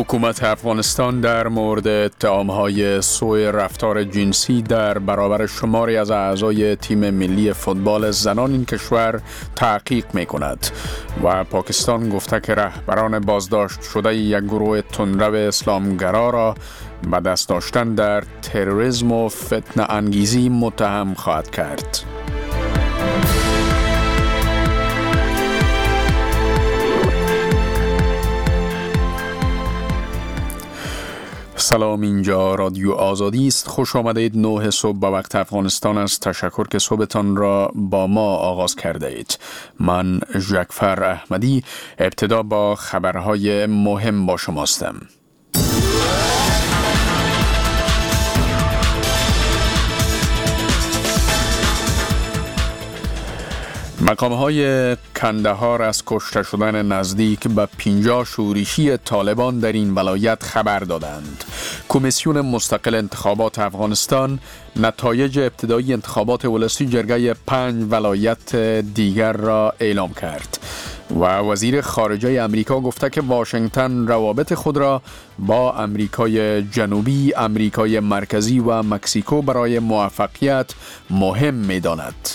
حکومت افغانستان در مورد اتهام‌های سوء رفتار جنسی در برابر شماری از اعضای تیم ملی فوتبال زنان این کشور تحقیق می‌کند و پاکستان گفته که رهبران بازداشت شده یک گروه تندرو اسلامگرا را به دست داشتن در تروریسم و فتنه انگیزی متهم خواهد کرد. سلام، اینجا رادیو آزادی است. خوش آمدید. 9 صبح به وقت افغانستان است. تشکر که صبحتان را با ما آغاز کرده اید. من ژکفر احمدی ابتدا با خبرهای مهم با شما هستم. مقام‌های کندهار از کشته شدن نزدیک به 50 شورشی طالبان در این ولایت خبر دادند. کمیسیون مستقل انتخابات افغانستان نتایج ابتدایی انتخابات ولسی جرگه 5 ولایت دیگر را اعلام کرد و وزیر خارجه امریکا گفته که واشنگتن روابط خود را با امریکای جنوبی، امریکای مرکزی و مکزیکو برای موفقیت مهم می‌داند.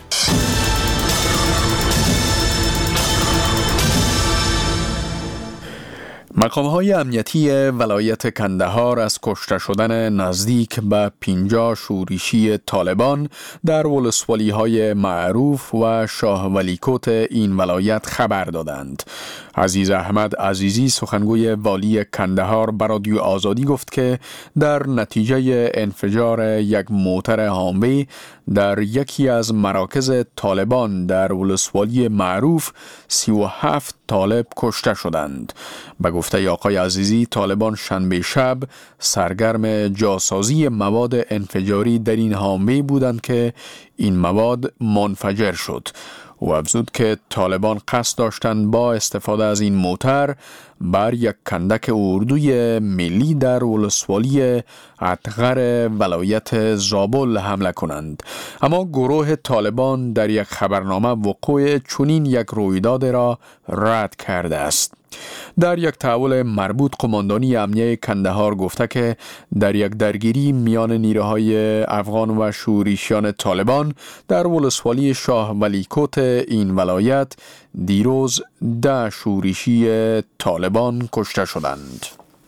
مقام‌های امنیتی ولایت کندهار از کشته شدن نزدیک به 50 شورشی طالبان در ولسوالی‌های معروف و شاه ولیکوت این ولایت خبر دادند. عزیز احمد عزیزی سخنگوی والی کندهار به رادیو آزادی گفت که در نتیجه انفجار یک موتر هاموی در یکی از مراکز طالبان در ولسوالی معروف 37 طالب کشته شدند. به گفته آقای عزیزی طالبان شنبه شب سرگرم جاسازی مواد انفجاری در این هاموی بودند که این مواد منفجر شد. او افزود که طالبان قصد داشتند با استفاده از این موتر بر یک کندک اردوی ملی در ولسوالی اتغر ولایت زابل حمله کنند، اما گروه طالبان در یک خبرنامه وقوع چنین یک رویداد را رد کرده است. در یک تحول مربوط قماندانی امنیه کندهار گفته که در یک درگیری میان نیروهای افغان و شورشیان طالبان در ولسوالی شاه ولیکوت این ولایت دیروز 10 شورشی طالبان کشته شدند.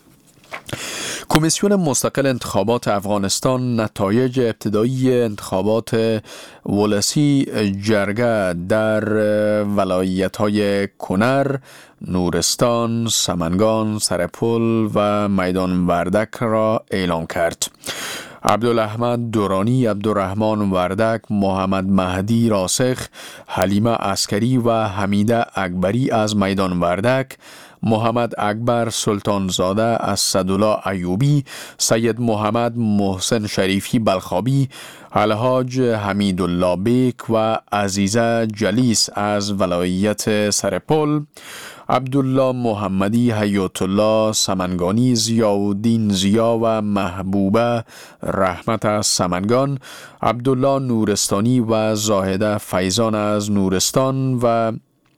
کمیسیون مستقل انتخابات افغانستان نتایج ابتدایی انتخابات ولسی جرگه در ولایت‌های کنر، نورستان، سمنگان، سرپل و میدان وردک را اعلام کرد. عبدالاحمد دورانی، عبدالرحمن وردک، محمد مهدی راسخ، حلیمه عسکری و حمیده اکبری از میدان وردک، محمد اکبر سلطانزاده، اسدالله ایوبی، سید محمد محسن شریفی بلخابی، الحاج حمیدالله بیک و عزیزه جلیس از ولایت سرپل، عبدالله محمدی حیات الله سمنگانی، ضیاءالدین زیا و محبوبه رحمت از سمنگان، عبدالله نورستانی و زاهده فیضان از نورستان و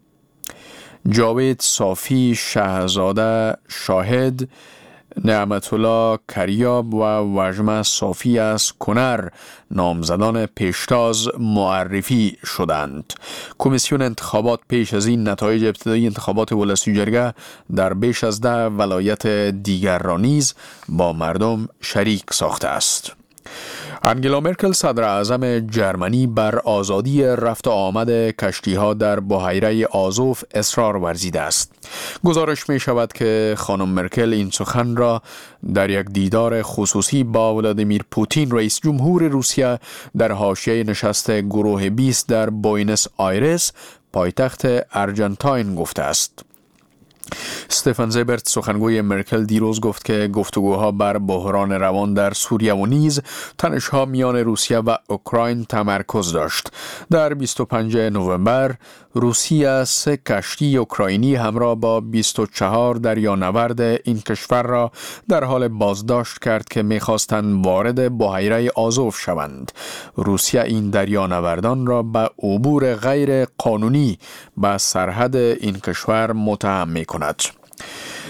جاوید صافی شهزاده شاهد، نعمت الله کریاب و وجمه صافی از کنر نامزدان پیشتاز معرفی شدند. کمیسیون انتخابات پیش از این نتایج ابتدایی انتخابات ولسی جرگه در بیش از 10 ولایت دیگر را نیز با مردم شریک ساخته است. انگلا مرکل صدر اعظم جرمنی بر آزادی رفت و آمد کشتی‌ها در بحیره آزوف اصرار ورزیده است. گزارش می شود که خانم مرکل این سخن را در یک دیدار خصوصی با ولادیمیر پوتین رئیس جمهور روسیه در حاشیه نشست گروه 20 در بوینس آیرس پایتخت آرژانتین گفته است. استفان زیبرت سخنگوی مرکل دیروز گفت که گفتگوها بر بحران روان در سوریه و نیز تنش‌ها میان روسیه و اوکراین تمرکز داشت. در 25 نوامبر روسیه 3 کشتی اوکراینی همراه با 24 دریانورد این کشور را در حال بازداشت کرد که می‌خواستند وارد بحیره آزوف شوند. روسیه این دریانوردان را به عبور غیر قانونی به سرحد این کشور متهم می‌کند.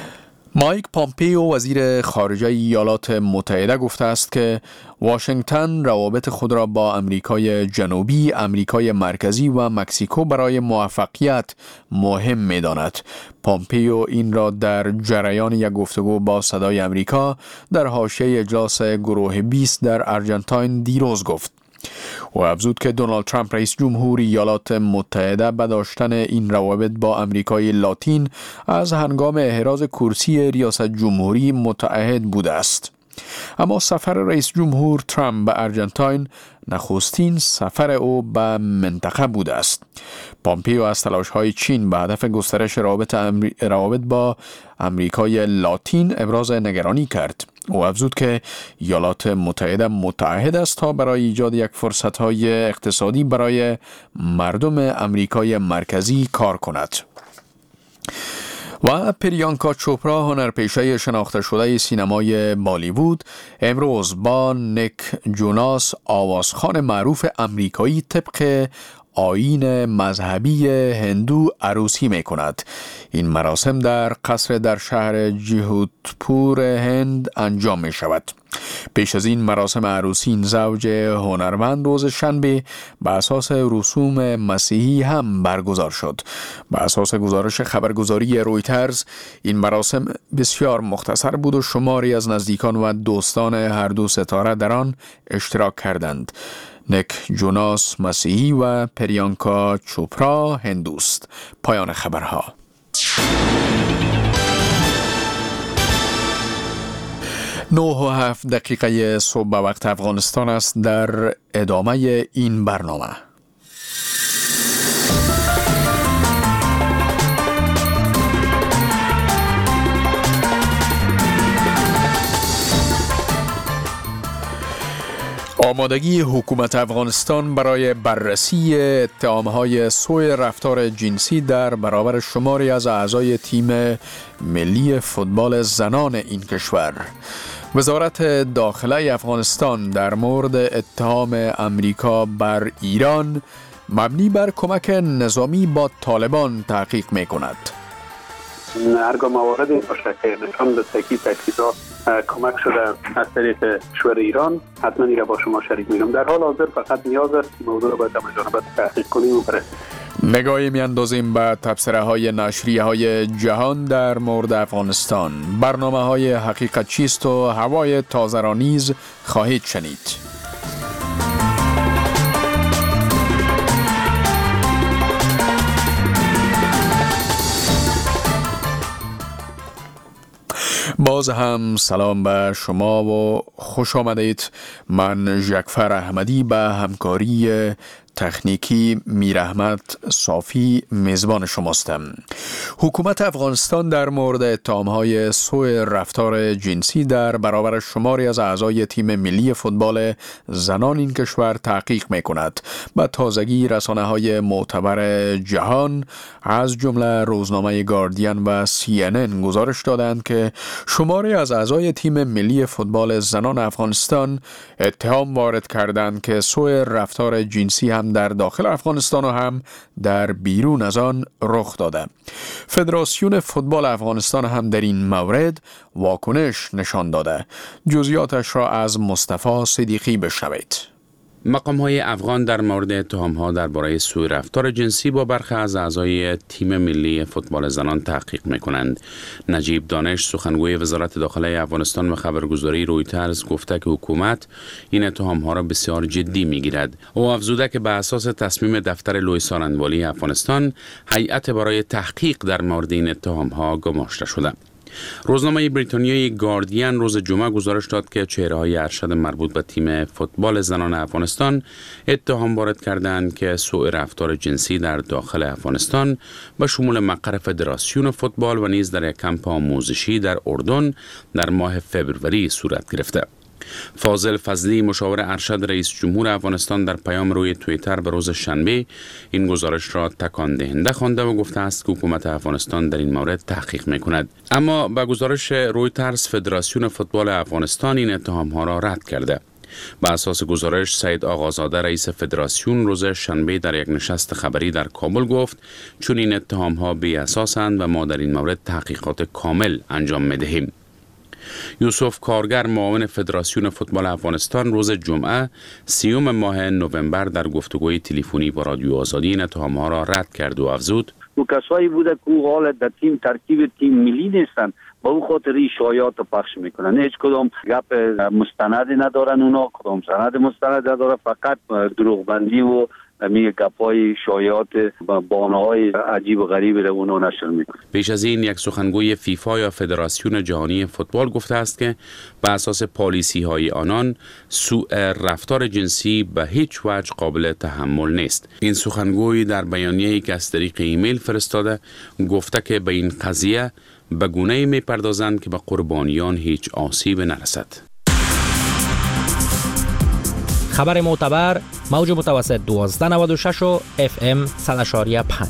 مایک پامپیو وزیر خارجه ایالات متحده گفته است که واشنگتن روابط خود را با آمریکای جنوبی، آمریکای مرکزی و مکزیکو برای موفقیت مهم می‌داند. پامپیو این را در جریان یک گفتگو با صدای آمریکا در حاشیه اجلاس گروه 20 در آرژانتین دیروز گفت. و افزود که دونالد ترامپ رئیس جمهور ایالات متحده به داشتن این روابط با آمریکای لاتین از هنگام احراز کرسی ریاست جمهوری متعهد بوده است. اما سفر رئیس جمهور ترامپ به آرژانتین نخستین سفر او به منطقه بوده است. پامپیو از تلاش‌های چین به هدف گسترش روابط با آمریکای لاتین ابراز نگرانی کرد. او افزود که ایالات متحده متعهد است تا برای ایجاد یک فرصت‌های اقتصادی برای مردم آمریکای مرکزی کار کند. و پریانکا چوپرا، هنرپیشه شناخته شده سینمای بالیوود، امروز با نیک جوناس، آوازخوان معروف آمریکایی طبق آیین مذهبی هندو عروسی می کند. این مراسم در قصر در شهر جیهودپور هند انجام می شود. پیش از این مراسم عروسی این زوج هنرمند روز شنبه به اساس رسوم مسیحی هم برگزار شد. به اساس گزارش خبرگزاری رویترز این مراسم بسیار مختصر بود و شماری از نزدیکان و دوستان هر دو ستاره در آن اشتراک کردند. نیک جوناس مسیحی و پریانکا چوپرا هندوست. پایان خبرها. 9:07 صبح به وقت افغانستان است. در ادامه این برنامه آمادگی حکومت افغانستان برای بررسی اتهام‌های سوء رفتار جنسی در برابر شماری از اعضای تیم ملی فوتبال زنان این کشور. وزارت داخله افغانستان در مورد اتهام امریکا بر ایران مبنی بر کمک نظامی با طالبان تحقیق می‌کند. هرگاه مواردی باشه که نشان داده که تجهیزات کمک شده از طریق کشور ایران، حتما دیگه با شما شریک می‌کنم. در حال حاضر فقط نیاز است موضوع را باید از جانب تحقیق کنیم و بررسی. نگاهی می‌اندازیم به تبصره‌های نشریه‌های جهان در مورد افغانستان. برنامه‌های حقیقت چیست و هوای تازه را نیز خواهید شنید. باز هم سلام به شما و خوش آمدید. من جعفر احمدی به همکاری تکنیکی میراحمد صافی میزبان شماستم. حکومت افغانستان در مورد اتهام‌های سوء رفتار جنسی در برابر شماری از اعضای تیم ملی فوتبال زنان این کشور تحقیق می‌کند. به تازگی رسانه‌های معتبر جهان از جمله روزنامه گاردین و CNN گزارش دادند که شماری از اعضای تیم ملی فوتبال زنان افغانستان اتهام وارد کردند که سوء رفتار جنسی هم در داخل افغانستان و هم در بیرون از آن رخ داده. فدراسیون فوتبال افغانستان هم در این مورد واکنش نشان داده. جزئیاتش را از مصطفی صدیقی بشنوید. مقام‌های افغان در مورد اتهام‌ها درباره سوء رفتار جنسی با برخی از اعضای تیم ملی فوتبال زنان تحقیق می‌کنند. نجیب دانش، سخنگوی وزارت داخله افغانستان و خبرگزاری رویترز گفته که حکومت این اتهام‌ها را بسیار جدی می‌گیرد. او افزوده که به اساس تصمیم دفتر لوی سارنوالی افغانستان، هیئت برای تحقیق در مورد این اتهام‌ها گماشته شده. روزنامه بریتانیایی گاردین روز جمعه گزارش داد که چهره‌های ارشد مربوط به تیم فوتبال زنان افغانستان اتهام وارد کردند که سوء رفتار جنسی در داخل افغانستان به شمول مقر فدراسیون فوتبال و نیز در یک کمپ آموزشی در اردن در ماه فوریه صورت گرفته. فاضل فضلی، مشاور ارشد رئیس جمهور افغانستان، در پیام روی توییتر به روز شنبه این گزارش را تکان دهنده خوانده و گفته است که حکومت افغانستان در این مورد تحقیق می‌کند. اما با گزارش رویترز، فدراسیون فوتبال افغانستان این اتهام‌ها را رد کرده. به اساس گزارش سید آقازاده رئیس فدراسیون روز شنبه در یک نشست خبری در کابل گفت چون این اتهام‌ها بی اساسند و ما در این مورد تحقیقات کامل انجام می‌دهیم. یوسف کارگر معاون فدراسیون فوتبال افغانستان روز جمعه 30 ماه نوامبر در گفتگوی تلفنی با رادیو آزادی این اتهام‌ها را رد کرد و افزود او کسایی بوده که او حال در تیم ترکیب تیم ملی نیستن با او خاطر این شایعات پخش میکنن. هیچ کدام گپ مستندی ندارن، اونا کدام سند مستند نداره، فقط دروغبندی و میگه گپای شایعات بانه‌های عجیب و غریبی رو اونا نشر میکنه. پیش از این یک سخنگوی فیفا یا فدراسیون جهانی فوتبال گفته است که به اساس پالیسی های آنان سوء رفتار جنسی به هیچ وجه قابل تحمل نیست. این سخنگوی در بیانیه‌ای که از طریق ایمیل فرستاده گفته که به این قضیه به گونه‌ای میپردازند که به قربانیان هیچ آسیب نرسد. خبر معتبر موج متوسط 1296 و FM 100.5.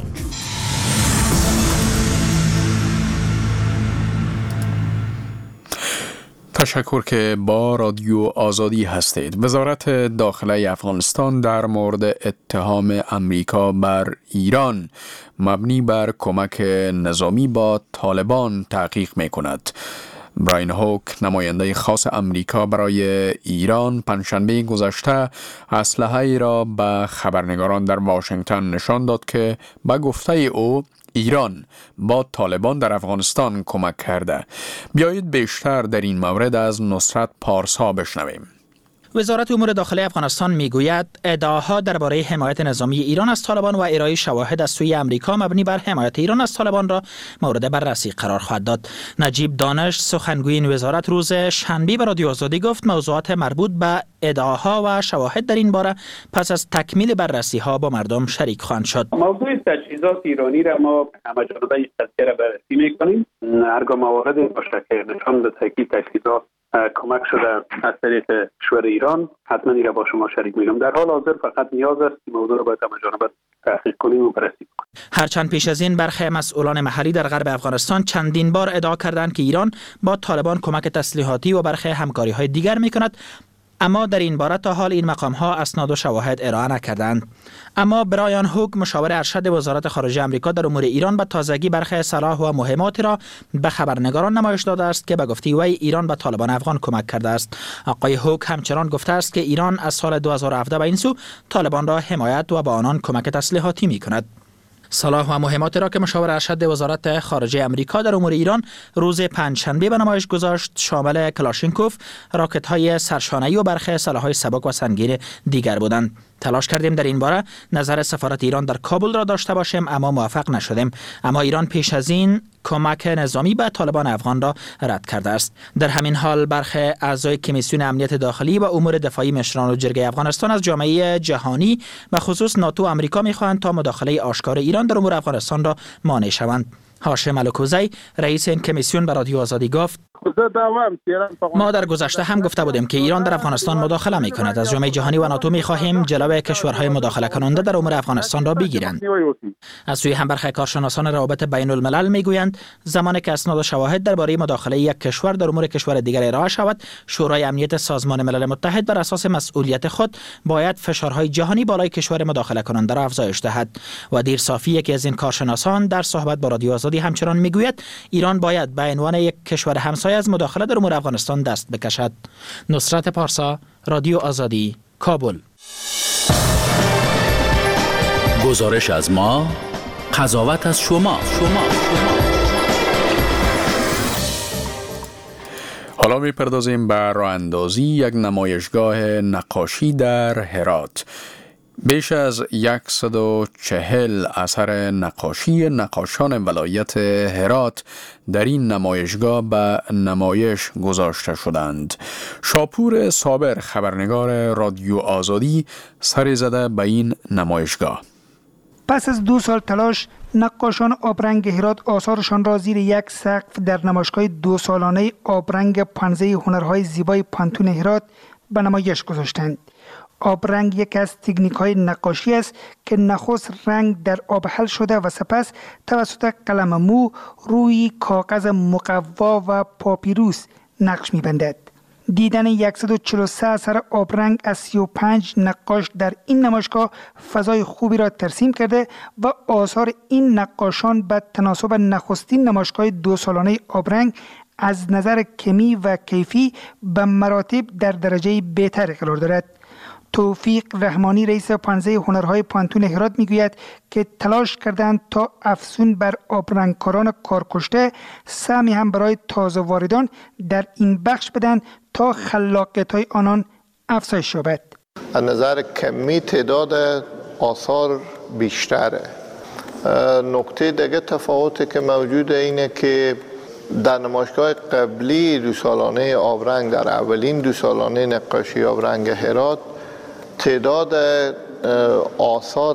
تشکر که با رادیو آزادی هستید. وزارت داخله افغانستان در مورد اتهام امریکا بر ایران مبنی بر کمک نظامی با طالبان تحقیق می کند. براین هوک نماینده خاص امریکا برای ایران پنجشنبه گذشته اسلحه‌ای را به خبرنگاران در واشنگتن نشان داد که به گفته او ایران با طالبان در افغانستان کمک کرده. بیایید بیشتر در این مورد از نصرت پارسا بشنویم. وزارت امور داخلی افغانستان میگوید ادعاها درباره حمایت نظامی ایران از طالبان و ارائه شواهد از سوی امریکا مبنی بر حمایت ایران از طالبان را مورد بررسی قرار خواهد داد. نجیب دانش سخنگوی این وزارت روز شنبه به رادیو آزادی گفت موضوعات مربوط به ادعاها و شواهد در این باره پس از تکمیل بررسی ها با مردم شریک خواهند شد. موضوع تجهیزات ایرانی را ما همه جانبه قضیه را بررسی می‌کنیم. هرگاه مواردی باشه که نشان بده که تجهیزات کمک شده از طریق کشور ایران، حتما این را با شما شریک می‌کنم. در حال حاضر فقط نیاز است که موضوع را باید همه جانبه تحقیق کنیم و بررسی کنیم. هرچند پیش از این برخی مسئولان محلی در غرب افغانستان چندین بار ادعا کردند که ایران با طالبان کمک تسلیحاتی و برخی همکاری‌های دیگر می‌کند، اما در این باره تا حال این مقام‌ها اسناد و شواهد ارائه نکردند. اما برایان هوک مشاور ارشد وزارت خارجه آمریکا در امور ایران به تازگی برخی سلاح و مهماتی را به خبرنگاران نمایش داده است که به گفته وی ایران به طالبان افغان کمک کرده است. آقای هوک همچنان گفته است که ایران از سال 2017 به این سو طالبان را حمایت و به آنان کمک تسلیحاتی می‌کند. سلاح و مهماتی را که مشاور ارشد وزارت خارجه آمریکا در امور ایران روز پنجشنبه به نمایش گذاشت شامل کلاشینکوف، راکت‌های سرشانه‌ای و برخی سلاح‌های سبک و سنگین دیگر بودند. تلاش کردیم در این باره نظر سفارت ایران در کابل را داشته باشیم اما موفق نشدیم. اما ایران پیش از این کمک نظامی به طالبان افغان را رد کرده است. در همین حال برخی اعضای کمیسیون امنیت داخلی و امور دفاعی مشران و جرگه افغانستان از جامعه جهانی و خصوص ناتو و آمریکا می‌خواهند تا مداخله آشکار ایران در امور افغانستان را مانع شوند. هاشم الکوزی رئیس این کمیسیون به رادیو آزادی گفت ما در گذشته هم گفته بودیم که ایران در افغانستان مداخله می کند. از جامعه جهانی و ناتو می خواهیم جلوی کشورهای مداخله کننده در امور افغانستان را بگیرند. از سوی هم برخی کارشناسان روابط بین الملل می گویند زمانی که اسناد و شواهد درباره مداخله یک کشور در امور کشور دیگر ارائه شود، شورای امنیت سازمان ملل متحد بر اساس مسئولیت خود باید فشارهای جهانی بالای کشور مداخله کننده را افزایش دهد. و دیر صافی یکی از این کارشناسان در صحبت با رادیو آزادی همچنان میگوید ایران باید به عنوان یک کشور همسایه از مداخله در امور افغانستان دست بکشد. نصرت پارسا، رادیو آزادی، کابل. گزارش از ما، قضاوت از شما. حالا میپردازیم به راه اندازی یک نمایشگاه نقاشی در هرات. بیش از 140 اثر نقاشی نقاشان ولایت هرات در این نمایشگاه به نمایش گذاشته شدند. شاپور صابر خبرنگار رادیو آزادی سر زده به این نمایشگاه. پس از 2 سال تلاش نقاشان آبرنگ هرات آثارشان را زیر یک سقف در نمایشگاه 2 سالانه آبرنگ پنزه هنرهای زیبای پانتون هرات به نمایش گذاشتند. آبرنگ یک از تکنیک‌های نقاشی است که نخست رنگ در آب حل شده و سپس توسط قلم مو روی کاغذ مقوا و پاپیروس نقش می‌بندد. دیدن 143 اثر آبرنگ از 35 نقاش در این نمایشگاه فضای خوبی را ترسیم کرده و آثار این نقاشان به تناسب نخستین نمایشگاه 2 سالانه آبرنگ از نظر کمی و کیفی به مراتب در درجه بهتر قرار دارد. توفیق رحمانی رئیس پانزه هنرهای پانتون هرات میگوید که تلاش کردند تا افزون بر آبرنگکاران کارکشته سهمی هم برای تازه واردان در این بخش بدن تا خلاقیت‌های آنان افزایش یابد. از نظر کمی تعداد آثار بیشتره. نکته دیگه تفاوتی که موجوده اینه که در نمایشگاه قبلی 2 سالانه آبرنگ، در اولین 2 سالانه نقاشی آبرنگ هرات، تعداد آثار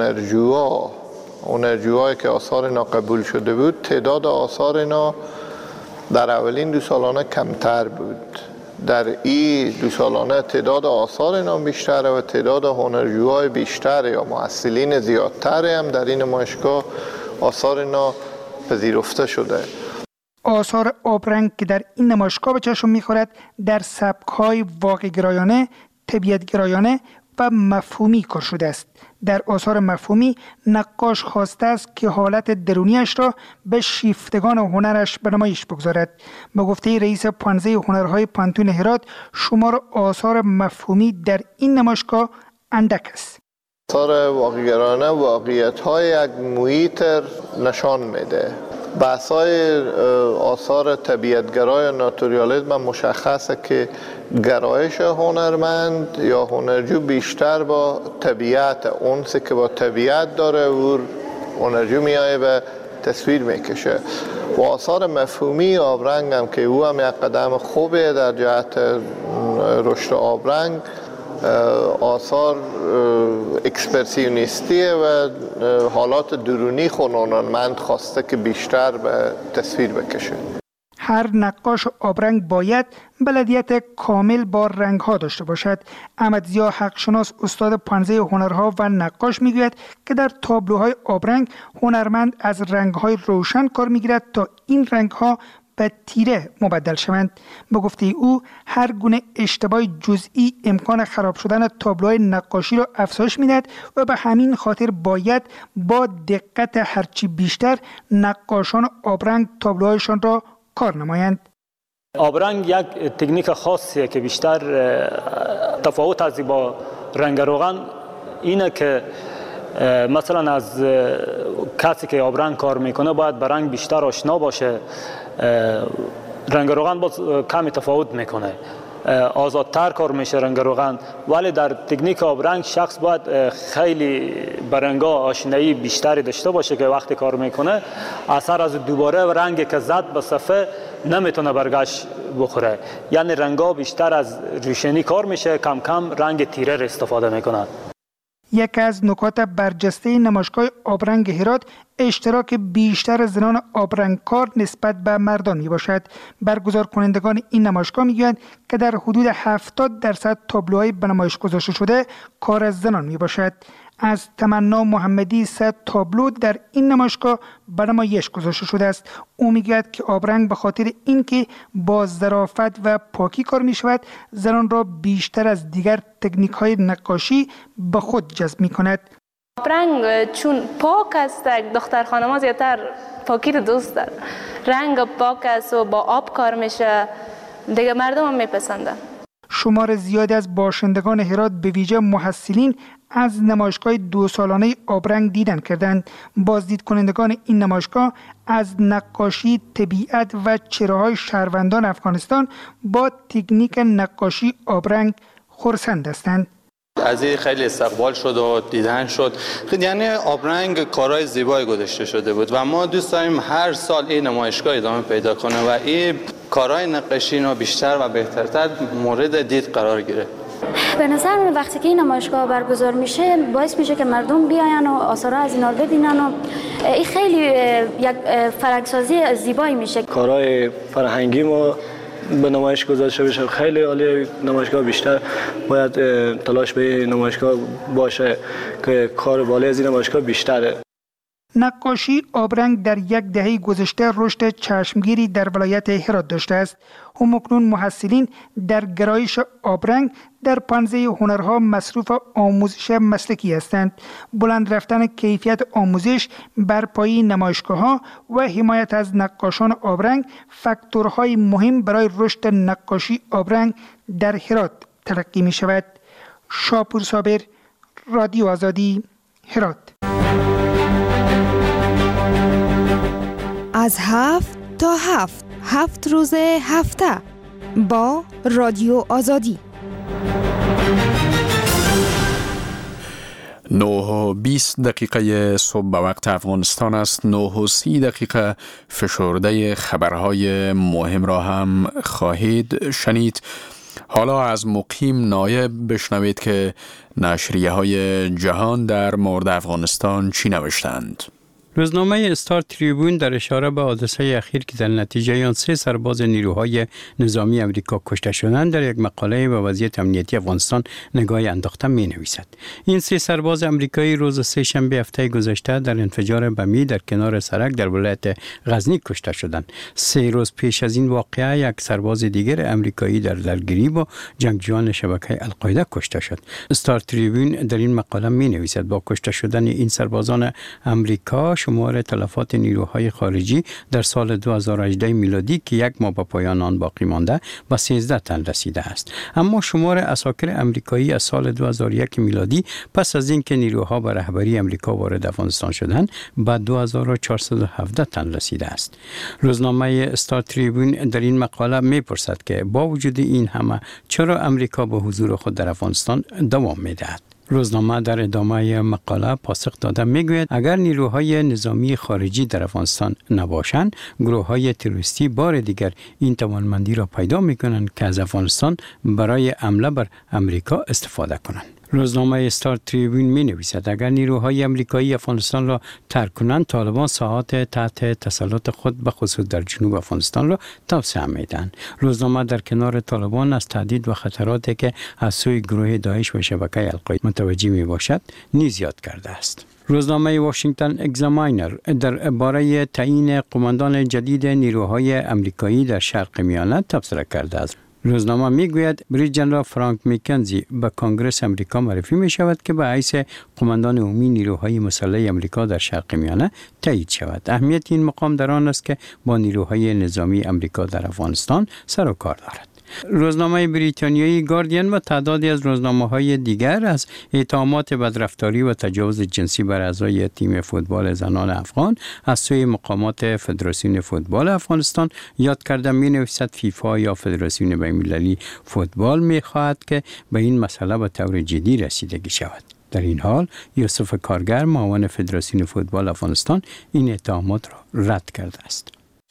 هنرجوهایی که آثار اینا قبول شده بود، تعداد آثار اینا در اولین 2 سالانه کمتر بود. در این 2 سالانه تعداد آثار اینا بیشتره و تعداد هنرجوهای بیشتر یا محصلین زیادتر هم در این نمایشگاه آثار اینا پذیرفته شده. آثار آبرنگ که در این نمایشگاه به چشم می‌خورد در سبک‌های واقع‌گرایانه، طبیعت‌گرایانه و مفهومی کار شده است. در آثار مفهومی نقاش خواسته است که حالت درونیش را به شیفتگان هنرش به نمایش بگذارد. به گفته رئیس پانزه هنرهای پانتون هرات، شمار آثار مفهومی در این نمایشگاه اندک است. آثار واقع‌گرایانه واقعیت‌های یک محیط نشان میده. بحث‌های آثار طبیعت‌گرای یا ناتوریالیسم مشخصه که گرایش هنرمند یا هنرجو بیشتر با طبیعت، اونسی که با طبیعت داره و هنرجو میایه به تصویر میکشه. و آثار مفهومی آبرنگ هم که او هم یک قدم خوبه در جهت رشد آبرنگ، آثار اکسپرسیونیستیه و حالات درونی هنرمند خواسته که بیشتر به تصویر بکشه. هر نقاش آبرنگ باید بلدیت کامل با رنگ‌ها داشته باشد. احمدضیا حقشناس استاد پانزه هنرها و نقاش میگوید که در تابلوهای آبرنگ هنرمند از رنگ‌های روشن کار میگیرد تا این رنگ‌ها به تیره مبدل شوند. به گفته او هر گونه اشتباه جزئی امکان خراب شدن تابلوهای نقاشی را افزایش می‌دهد و به همین خاطر باید با دقت هرچی بیشتر نقاشان آبرنگ تابلوهایشان را کار نمایند. آبرنگ یک تکنیک خاصیه که بیشتر تفاوت از با رنگ روغن اینه که مثلا از کسی که آبرنگ کار میکنه باید به رنگ بیشتر آشنا باشه. رنگ روغن باز کمی تفاوت میکنه، آزادتر کار میشه رنگ روغن، ولی در تکنیک آبرنگ شخص باید خیلی به رنگا آشنایی بیشتری داشته باشه که وقتی کار میکنه اثر از دوباره رنگ که زد به صفحه نمیتونه برگشت بخوره. یعنی رنگا بیشتر از روشنی کار میشه، کم کم رنگ تیره را استفاده میکنه. یکی از نکات برجسته نمایشگاه آبرنگ هرات اشتراک بیشتر زنان آبرنگکار نسبت به مردان می باشد. برگزار کنندگان این نمایشگاه می گویند که در حدود 70% تابلوهای به نمایش گذاشته شده کار از زنان می باشد. از تمنا محمدی 3 تابلو در این نمایشگاه به نمایش گذاشته شده است. او میگوید که آبرنگ به خاطر اینکه با ظرافت و پاکی کار می شود زنان را بیشتر از دیگر تکنیک های نقاشی به خود جذب می کند. آبرنگ چون پاک است، دختر خانم‌ها زیادتر پاکی رو دوست دارن. رنگ پاک است و با آب کار میشه، دیگه مردم هم میپسندن. شمار زیادی از باشندگان هرات به ویژه محصلین از نمایشگاه 2 سالانه آبرنگ دیدن کردند. بازدید کنندگان این نمایشگاه از نقاشی طبیعت و چهره‌های شهروندان افغانستان با تکنیک نقاشی آبرنگ خرسند هستند. از این خیلی استقبال شد و دیدن شد. یعنی آبرنگ کارهای زیبایی گذاشته شده بود و ما دوست داریم هر سال این نمایشگاه ادامه پیدا کنه و این کارهای نقاشی رو بیشتر و بهترتر مورد دید قرار گیره. به نظر من وقتی که این نمایشگاه برگزار میشه باعث میشه که مردم بیاین و آثارها از اینا رو ببینن و این خیلی یک فرهنگسازی زیبایی میشه. کارهای فرهنگی ما به نمایش گذاشته بشه خیلی عالی. نمایشگاه بیشتر باید تلاش به نمایشگاه باشه که کار بالای از این نمایشگاه بیشتره. نقاشی آبرنگ در یک دهه گذشته رشد چشمگیری در ولایت هرات داشته است. همکنون محصلین در گرایش آبرنگ در پنزه هنرها مصروف آموزش مسلکی هستند. بلند رفتن کیفیت آموزش، برپایی نمایشگاه‌ها و حمایت از نقاشان آبرنگ فاکتورهای مهم برای رشد نقاشی آبرنگ در هرات تلقی می شود. شاپور صابر، رادیو آزادی، هرات. از 7 تا 7 روز هفته با رادیو آزادی. 9:20 صبح به وقت افغانستان است. 9:30 فشرده خبرهای مهم را هم خواهید شنید. حالا از مقیم نایب بشنوید که نشریه های جهان در مورد افغانستان چی نوشتند. روزنامه استار تریبون در اشاره به حادثه اخیر که در نتیجه آن 3 سرباز نیروهای نظامی امریکا کشته شدند در یک مقاله به وضعیت امنیتی افغانستان نگاهی انداخته می نویسد. این 3 سرباز امریکایی روز سه‌شنبه هفته گذشته در انفجار بمی در کنار سرک در ولایت غزنی کشته شدند. 3 روز پیش از این واقعه یک سرباز دیگر امریکایی در درگیری با جنگجویان شبکه القاعده کشته شد. استار تریبون در این مقاله می نویسد با کشته شدن این سربازان امریکا شمار تلفات نیروهای خارجی در سال 2018 میلادی که 1 ماه به پایان آن باقی مانده به 13 تن رسیده است. اما شمار عساکر امریکایی از سال 2001 میلادی پس از اینکه نیروها به رهبری امریکا وارد افغانستان شدند به 2417 تن رسیده است. روزنامه استار تریبون در این مقاله می‌پرسد که با وجود این همه چرا امریکا به حضور خود در افغانستان دوام می‌دهد. روزنامه در ادامه مقاله پاسخ داده میگوید اگر نیروهای نظامی خارجی در افغانستان نباشند، گروه‌های تروریستی بار دیگر این توانمندی را پیدا میکنند که از افغانستان برای حمله بر امریکا استفاده کنند. روزنامه استار تریبون می نویسد اگر نیروهای امریکایی افغانستان را ترک کنند، طالبان ساحات تحت تسلط خود به خصوص در جنوب افغانستان را توسعه میدهند. روزنامه در کنار طالبان از تهدید و خطراتی که از سوی گروه داعش و شبکه القاعده متوجه می باشد نیز یاد کرده است. روزنامه واشنگتن اگزاماینر در باره تعیین قماندان جدید نیروهای امریکایی در شرق میانه تبصره کرده است. روزنامه میگوید بریگیدر ژنرال فرانک مکنزی به کنگره امریکا معرفی می شود که به حیث قماندان عمومی نیروهای مسلح امریکا در شرق میانه تایید شود. اهمیت این مقام در آن است که با نیروهای نظامی امریکا در افغانستان سر و کار دارد. روزنامه بریتانیایی گاردین و تعدادی از روزنامه‌های دیگر از اتهامات بدرفتاری و تجاوز جنسی بر اعضای تیم فوتبال زنان افغان از سوی مقامات فدراسیون فوتبال افغانستان یاد کرده می‌نویسد فیفا یا فدراسیون بین‌المللی فوتبال می‌خواهد که به این مسئله به طور جدی رسیدگی شود. در این حال یوسف کارگر معاون فدراسیون فوتبال افغانستان این اتهامات را رد کرده است.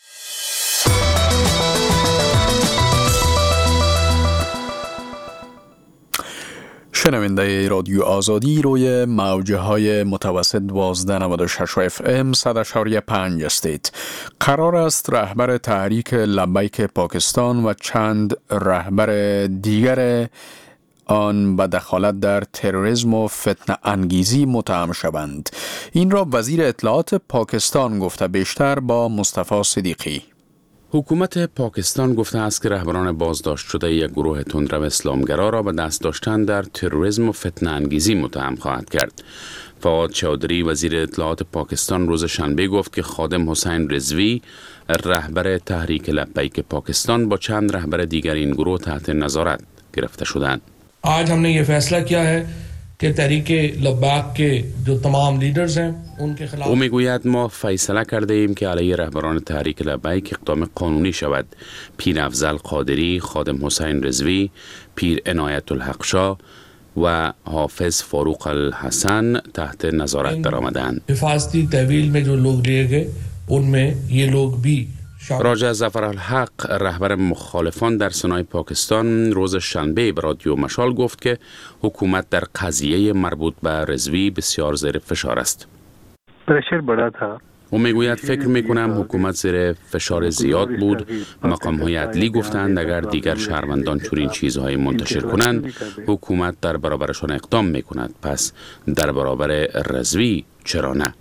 شنونده رادیو آزادی روی موجه های متوسط 1296 FM 100.5 هستید. قرار است رهبر تحریک لبیک پاکستان و چند رهبر دیگر آن به دخالت در تروریسم و فتنه انگیزی متهم شوند. این را وزیر اطلاعات پاکستان گفته. بیشتر با مصطفی صدیقی. حکومت پاکستان گفته است که رهبران بازداشت شده یک گروه تندرو اسلامگرا را به دست داشتن در تروریسم و فتنه انگیزی متهم خواهد کرد. فواد چودری وزیر اطلاعات پاکستان روز شنبه گفت که خادم حسین رضوی رهبر تحریک لبیک پاکستان با چند رهبر دیگر این گروه تحت نظارت گرفته شدند. आज हमने ये फैसला किया है कि तहरीक लब्बाक के जो तमाम लीडर्स हैं उनके खिलाफ او میگوید ما فیصله کرده ایم که علیه رهبران تحریک لبیک اقدام قانونی شود. پیر افضل قادری، خادم حسین رضوی، پیر عنایت الحق شاه و حافظ فاروق الحسن تحت نظارت درآمدند. حفاظتی تحویل में जो लोग लिए गए उनमें ये लोग भी راجع ظفرالحق رهبر مخالفان در سنای پاکستان روز شنبه به رادیو مشال گفت که حکومت در قضیه مربوط به رضوی بسیار زیر فشار است. प्रेशर बढ़ा था او میگوید فکر میکنم حکومت زیر فشار زیاد بود. مقام‌های عدلی گفتند اگر دیگر شهروندان چنین چیزهای منتشر کنند حکومت در برابرشان اقدام میکند. پس در برابر رضوی چرا نه؟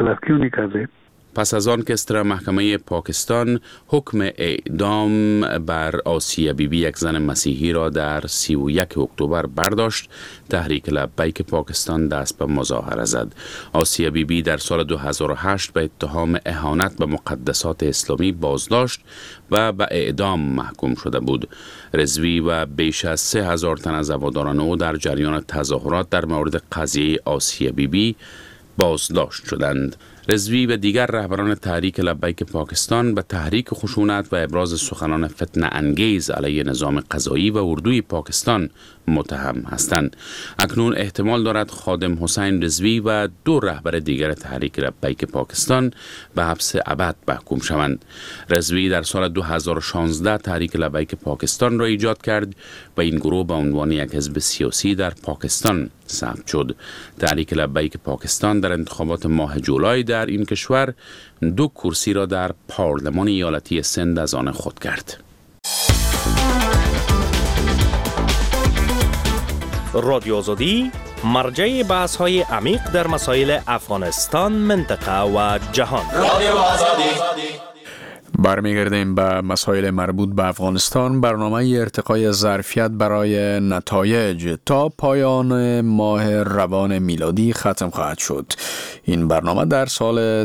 پس از آن که استرا محکمه پاکستان حکم اعدام بر آسیه بیبی یک زن مسیحی را در 31 اکتبر برداشت، تحریک لبیک پاکستان دست به مظاهره زد. آسیه بیبی در سال 2008 به اتهام اهانت به مقدسات اسلامی بازداشت و به اعدام محکوم شده بود. رضوی و بیش از 3000 تن از هواداران او در جریان تظاهرات در مورد قضیه آسیه بیبی بازداشت شدند. رضوی و دیگر رهبران تحریک لبیک پاکستان به تحریک خشونت و ابراز سخنان فتنه انگیز علیه نظام قضایی و اردوی پاکستان متهم هستند. اکنون احتمال دارد خادم حسین رضوی و 2 رهبر دیگر تحریک لبیک پاکستان به حبس ابد محکوم شوند. رضوی در سال 2016 تحریک لبیک پاکستان را ایجاد کرد و این گروه به عنوان یک حزب سیاسی در پاکستان ثبت شد. تحریک لبیک پاکستان در انتخابات ماه جولای در این کشور 2 کرسی را در پارلمان ایالتی سند از آن خود کرد. رادیو آزادی مرجع بحث های عمیق در مسائل افغانستان، منطقه و جهان. رادیو آزادی. برمیگردیم به مسائل مربوط به افغانستان. برنامه ارتقای ظرفیت برای نتایج تا پایان ماه روان میلادی ختم خواهد شد. این برنامه در سال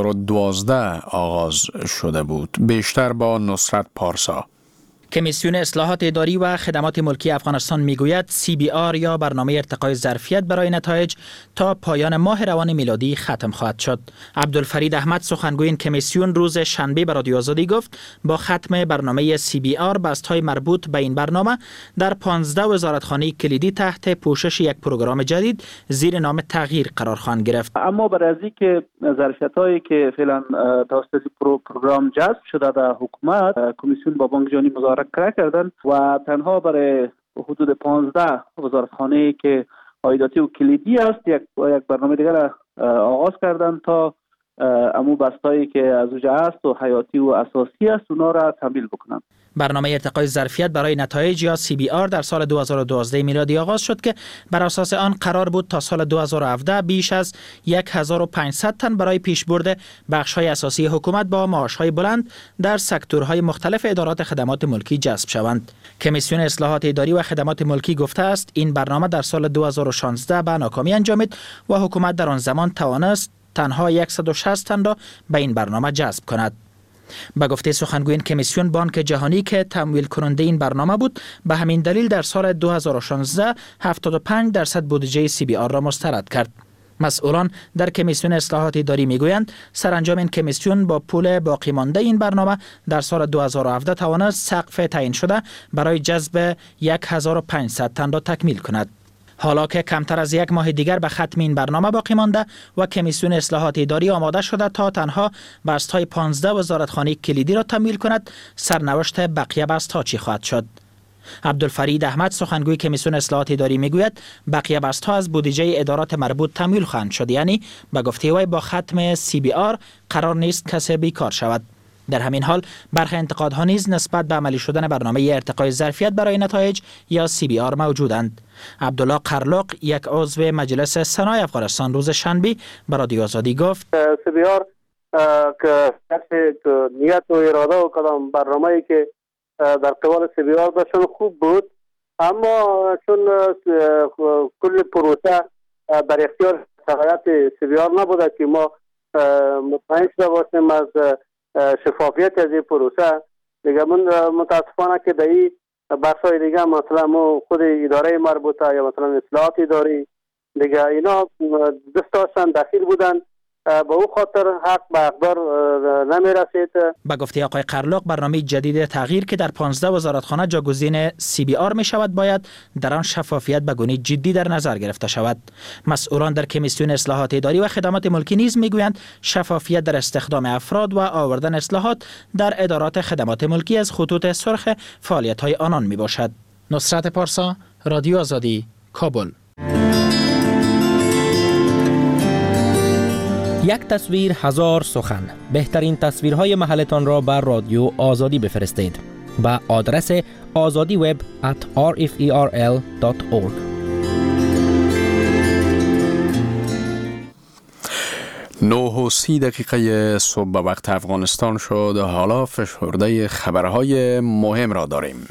2012 آغاز شده بود. بیشتر با نصرت پارسا. کمیسیون اصلاحات اداری و خدمات ملکی افغانستان میگوید CBR یا برنامه ارتقای ظرفیت برای نتایج تا پایان ماه روان میلادی ختم خواهد شد. عبدالفرید احمد سخنگوی این کمیسیون روز شنبه به رادیو آزادی گفت با ختم برنامه CBR بست‌های مربوط به این برنامه در 15 وزارتخانه کلیدی تحت پوشش یک پروگرام جدید زیر نام تغییر قرار خواهند گرفت. اما برای از اینکه ظرفیت‌هایی که فعلا توسط پروگرام جذب شده در حکومت، کمیسیون با بانک جهانی مذاکره کردن و تنها برای حدود 15 وزارتخانه که عایداتی و کلیدی است یک برنامه دیگر آغاز کردن تا امو بستایی که از اوجه است و حیاتی و اساسی است اونا را تمویل بکنن. برنامه ارتقای ظرفیت برای نتایج یا CBR در سال 2012 میلادی آغاز شد که بر اساس آن قرار بود تا سال 2017 بیش از 1500 تن برای پیشبرد بخش‌های اساسی حکومت با معاش‌های بلند در سکتورهای مختلف ادارات خدمات ملکی جذب شوند. کمیسیون اصلاحات اداری و خدمات ملکی گفته است این برنامه در سال 2016 به ناکامی انجامید و حکومت در آن زمان توانست تنها 160 تن را به این برنامه جذب کند. به گفته سخنگوی کمیسیون، بانک جهانی که تمویل کننده این برنامه بود به همین دلیل در سال 2016 75% بودجه CBR را مسترد کرد. مسئولان در کمیسیون اصلاحات اداری میگویند سرانجام این کمیسیون با پول باقی مانده این برنامه در سال 2017 توانست سقف تعیین شده برای جذب 1500 تن را تکمیل کند. حالا که کمتر از یک ماه دیگر به ختم این برنامه باقی مانده و کمیسیون اصلاحات اداری آماده شده تا تنها بست‌های 15 وزارتخانه کلیدی را تمویل کند، سرنوشت بقیه بست‌ها چی خواهد شد؟ عبدالفرید احمد سخنگوی کمیسیون اصلاحات اداری میگوید بقیه بست‌ها از بودجه ادارات مربوط تمویل خواهند شد، یعنی به گفته وی با ختم CBR قرار نیست کسی بیکار شود. در همین حال برخی انتقادها نیز نسبت به عملی شدن برنامه ارتقای ظرفیت برای نتایج یا CBR موجودند. عبدالله قرلق، یک عضو مجلس سنای افغانستان، روز شنبه به رادیو آزادی گفت CBR که نیت و اراده و کدام برنامه‌ای که در قبال CBR داشتن خوب بود، اما چون کل پروسه در اختیار شرایط CBR نبوده که ما مطمئن شده باشیم از شفافیت از این پروسه، دیگه من متاسفانه که در این بحث‌های دیگه مثلا خود اداره مربوطه یا مثلا اصلاحات اداری دیگه اینا دست داشتن دخیل بودن، به او خاطر حق به اقدار نمی رسید. به گفته آقای قرلق برنامه جدید تغییر که در 15 وزارتخانه جاگزین CBR می شود باید در آن شفافیت به گونه جدی در نظر گرفته شود. مسئولان در کمیسیون اصلاحات اداری و خدمات ملکی نیز می گویند شفافیت در استخدام افراد و آوردن اصلاحات در ادارات خدمات ملکی از خطوط سرخ فعالیت های آنان می باشد. نصرت پارسا، رادیو آزادی، کابل. یک تصویر هزار سخن. بهترین تصویرهای محلتان را بر رادیو آزادی بفرستید به آدرس azadiweb@rferl.org. 9:30 صبح به وقت افغانستان شد. حالا فشرده خبرهای مهم را داریم.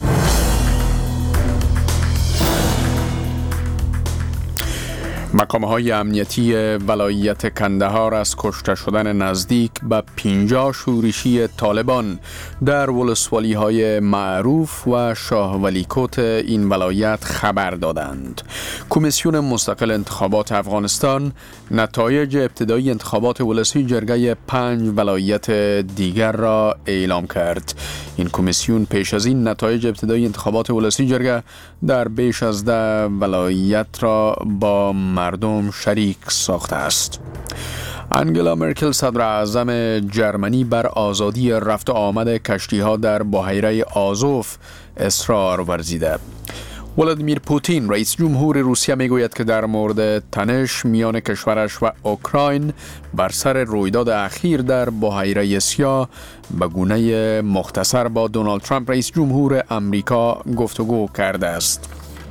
مقام‌های امنیتی ولایت کندهار از کشته شدن نزدیک به 50 شورشی طالبان در ولسوالی‌های معروف و شاه ولی کوت این ولایت خبر دادند. کمیسیون مستقل انتخابات افغانستان نتایج ابتدایی انتخابات ولسی جرگه 5 ولایت دیگر را اعلام کرد. این کمیسیون پیش از این نتایج ابتدایی انتخابات ولسی جرگه در بیش از 10 ولایت را با مردم شریک ساخته است. انگلا مرکل صدر اعظم جرمنی بر آزادی رفت و آمد کشتی‌ها در بحیره آزوف اصرار ورزیده. ولادیمیر پوتین رئیس جمهور روسیه میگوید که در مورد تنش میان کشورش و اوکراین بر سر رویداد اخیر در بحیره سیاه به گونه مختصر با دونالد ترامپ رئیس جمهور امریکا گفتگو کرده است.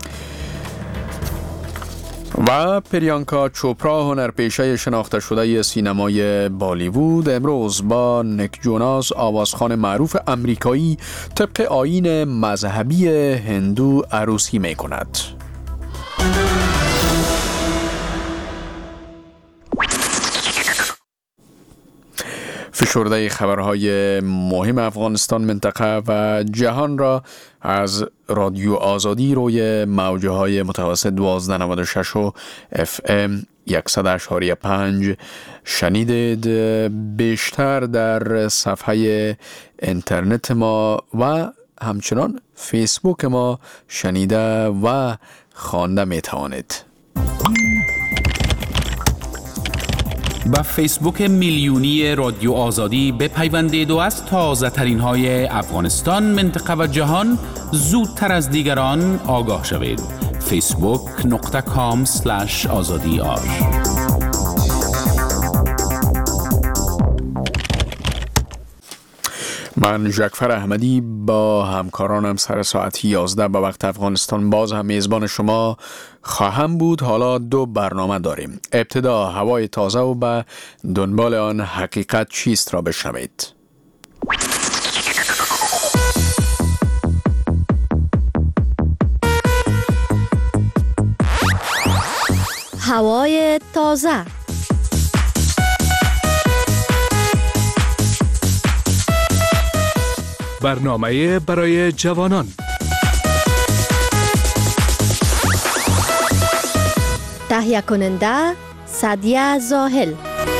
و پریانکا چوپرا هنرپیشه شناخته شده سینمای بالیوود امروز با نیک جوناس آوازخوان معروف امریکایی طبق آیین مذهبی هندو عروسی می کند. فشرده خبرهای مهم افغانستان، منطقه و جهان را از رادیو آزادی روی موجه های متوسط 1296 و FM 100.5 شنیدید. بیشتر در صفحه اینترنت ما و همچنان فیسبوک ما شنیده و خوانده می توانید. با فیسبوک میلیونی رادیو آزادی بپیوندید و از تازه ترین های افغانستان، منطقه و جهان زودتر از دیگران آگاه شوید. facebook.com/azadi. من جعفر احمدی با همکارانم سر ساعت 11 به وقت افغانستان باز هم میزبان شما خواهم بود. حالا 2 برنامه داریم. ابتدا هوای تازه و به دنبال آن حقیقت چیست را بشنوید. هوای تازه. برنامه برای جوانان. تهیه کننده سعدیه زاهل.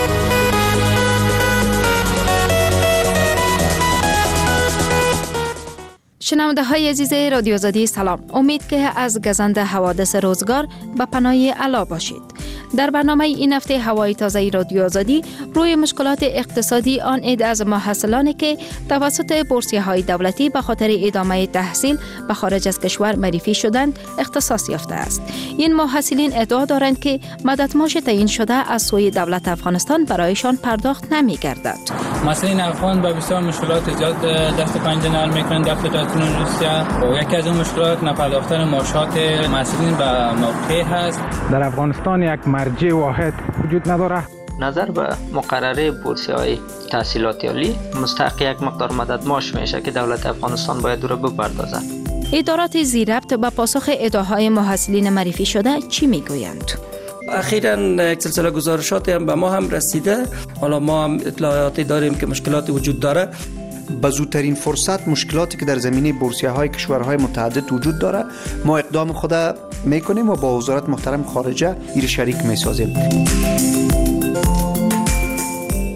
شنونده های عزیز رادیو آزادی سلام. امید که از گزند حوادث روزگار به پناه الا باشید. در برنامه این هفته هوای تازه رادیو آزادی روی مشکلات اقتصادی آن عده از محصلانی که توسط بورسیه‌های دولتی به خاطر ادامه تحصیل به خارج از کشور معرفی شدند اختصاص یافته است. این محصلین ادعا دارند که مددماش تعیین شده از سوی دولت افغانستان برایشان پرداخت نمی‌گردد. مسئولین افغان با بسیار مشکلات ایجاد دست پنجه نرم می‌کنند در فدراسیون روسیه و یکی از اون مشکلات نپرداختن معاشات مسئولین به موقع هست. در افغانستان یک مرجع واحد وجود نداره. نظر به مقرره بورسیه‌های تحصیلات عالی مستحق یک مقدار مدد معاش میشه که دولت افغانستان باید رو بپردازد. ادارات ذی‌ربط با پاسخ ادعاهای محصلین معرفی شده چی میگویند؟ اخیراً یک سلسله گزارشاتی هم به ما هم رسیده. حالا ما هم اطلاعاتی داریم که مشکلاتی وجود داره. به زودترین فرصت مشکلاتی که در زمینه بورسیه‌های کشورهای متعدد وجود داره ما اقدام خود میکنیم و با وزارت محترم خارجه ایر شریک میسازیم.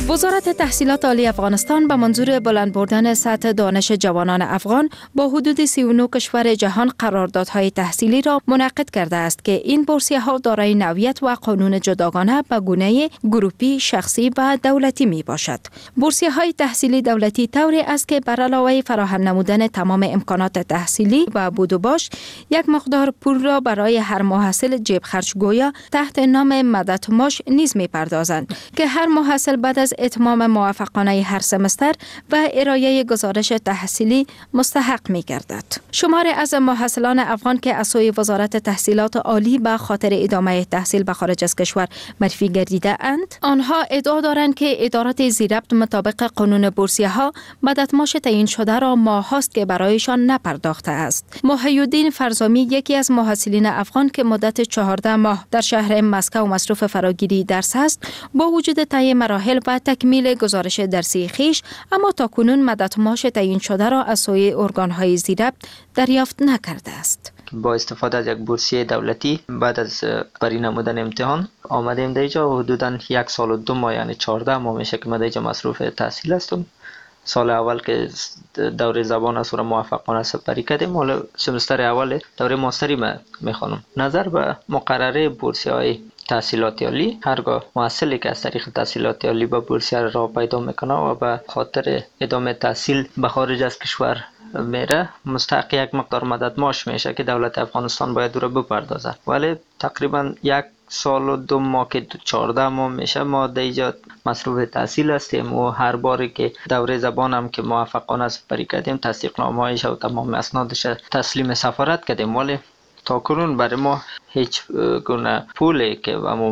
وزارت تحصیلات عالی افغانستان به منظور بلند بردن سطح دانش جوانان افغان با حدود 39 کشور جهان قراردادهای تحصیلی را منعقد کرده است که این بورسیه‌ها دارای نوعیت و قانون جداگانه به گونه گروپی، شخصی و دولتی می باشد. بورسیه‌های تحصیلی دولتی طوری است که بر علاوه فراهم نمودن تمام امکانات تحصیلی و بود و باش، یک مقدار پول را برای هر محصل جیب خرج گویا تحت نام مدد معاش نیز می پردازند که هر محصل بعد از اتمام موفقانه هر سمستر و ارائه گزارش تحصیلی مستحق می گردد. شماری از محصلان افغان که از سوی وزارت تحصیلات عالی به خاطر ادامه تحصیل به خارج از کشور معرفی گردیده اند، آنها ادعا دارند که ادارات ضبط مطابق قانون بورسیه‌ها مدد معاش تعیین شده را ماهاست که برایشان نپرداخته است. محی‌الدین فرزامی یکی از محصلین افغان که مدت 14 ماه در شهر مسکو مصروف فراگیری درس است، با وجود طی مراحل و تکمیل گزارش درسی خویش، اما تاکنون مدد معاش تعیین شده را از سوی ارگان‌های ضبط دریافت نکرده است. با استفاده از یک بورسیه دولتی بعد از بری نمودن امتحان آمدیم در اینجا و حدوداً 1 سال و 2 ماه یعنی 14 ماه میشه که من در اینجا مصروف تحصیل هستم. سال اول که دوره زبان است و موفقانه سپری کردیم، حالا سمستر اول دوره ماستری میخوانم. نظر به مقرره بورسیه‌های تحصیلات عالی، هرگاه محصلی که از طریق تحصیلات عالی به بورسیه را پیدا میکنه و به خاطر ادامه تحصیل به خارج از کشور میره، مستحق یک مقدار مدد معاش میشه که دولت افغانستان باید او را بپردازه. ولی تقریبا 1 سال و 2 ماه که 14 ماه میشه ما در اینجا مصروف تحصیل هستیم و هر باری که دوره زبان هم که موفقانه سپری کردیم تصدیق نامه‌هایش و تمام اسنادش تسلیم سفارت کردیم، ولی تا کنون برای ما هیچ گونه پولی که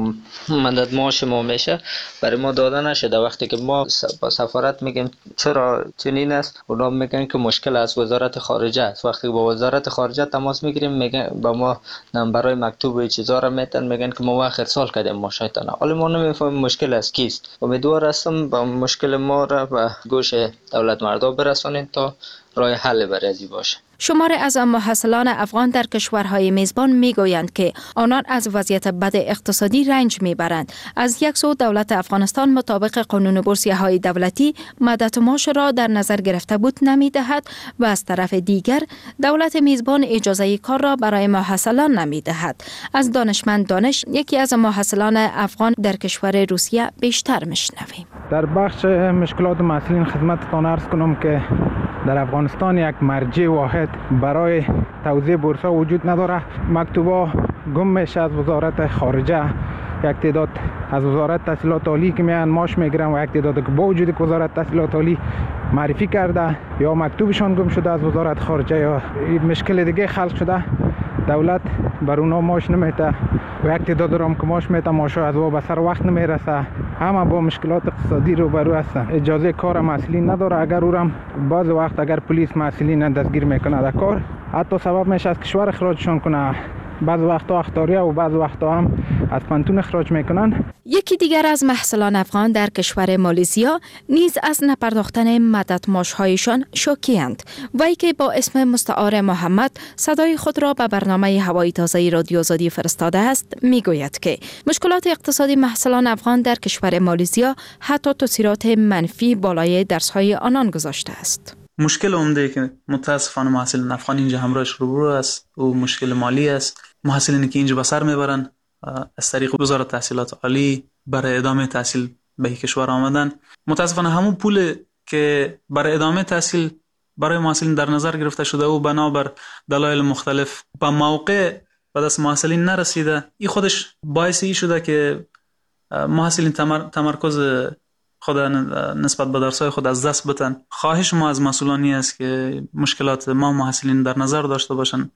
مدد معاش ما میشه برای ما داده نشده. وقتی که ما با سفارت میگیم چرا چنین است، اونا میگن که مشکل از وزارت خارجه است. وقتی با وزارت خارجه تماس میگیریم میگن با ما نمبرای مکتوب و چیزا را میتن، میگن که ما آخر سال کردیم معاشتان. حالا ما نمیفهمیم مشکل از کیست. امیدوار هستم با مشکل ما را به گوش دولت مردا برسانید تا راه حل برای ازی باشه. شماری از محصلان افغان در کشورهای میزبان میگویند که آنان از وضعیت بد اقتصادی رنج میبرند. از یک سو دولت افغانستان مطابق قانون بورسیه‌های دولتی مدد معاش را در نظر گرفته بود نمیدهد و از طرف دیگر دولت میزبان اجازه کار را برای محصلان نمیدهد. از دانشمند دانش یکی از محصلان افغان در کشور روسیه بیشتر میشنویم. در بخش مشکلات محصلین خدمتتان عرض کنم که در افغانستان یک مرجع واحد برای توزیع بورس‌ها وجود نداره. مکتوبا گم میشه از وزارت خارجه. یک تعداد از وزارت تحصیلات عالی که میان معاش میگیرن و یک تعداد که با وجود که وزارت تحصیلات عالی معرفی کرده یا مکتوبشان گم شده از وزارت خارجه یا مشکل دیگه خلق شده، دولت بر اونا معاش نمیده و یک تعداد هم که معاش میده معاشا از به سر وقت نمیرسه. همه با مشکلات اقتصادی روبرو هستن. اجازه کار مسئولین نداره. اگر او هم بعض وقت اگر پلیس مسئولین دستگیر میکنه در کار، حتی سبب میشه از کشور اخراجشون کنه. بعض وقتا اختاریه و بعض وقتا هم از پانتون اخراج میکنن. یکی دیگر از محصلان افغان در کشور مالزیا نیز از نپرداختن مدد معاش‌هایشان شوکی‌اند. وی که با اسم مستعار محمد صدای خود را به برنامه هوایی تازه رادیو آزادی فرستاده است، میگوید که مشکلات اقتصادی محصلان افغان در کشور مالزیا حتی تاثیرات منفی بالای درس‌های آنان گذاشته است. مشکل عمده که متاسفانه محصلین افغان اینجا همراهش روبرو است و مشکل مالی است. محصلینی که اینجا به سر میبرن از طریق وزارت تحصیلات عالی برای ادامه تحصیل به کشور آمدن، متاسفانه همون پول که برای ادامه تحصیل برای محصلین در نظر گرفته شده و بنابر دلایل مختلف به موقع به دست محصلین نرسیده، این خودش باعث ای شده که محصلین تمرکز خود نسبت به درس‌های خود از دست بدن. خواهش ما از مسئولانی است که مشکلات ما محصلین در نظر داشته باشند.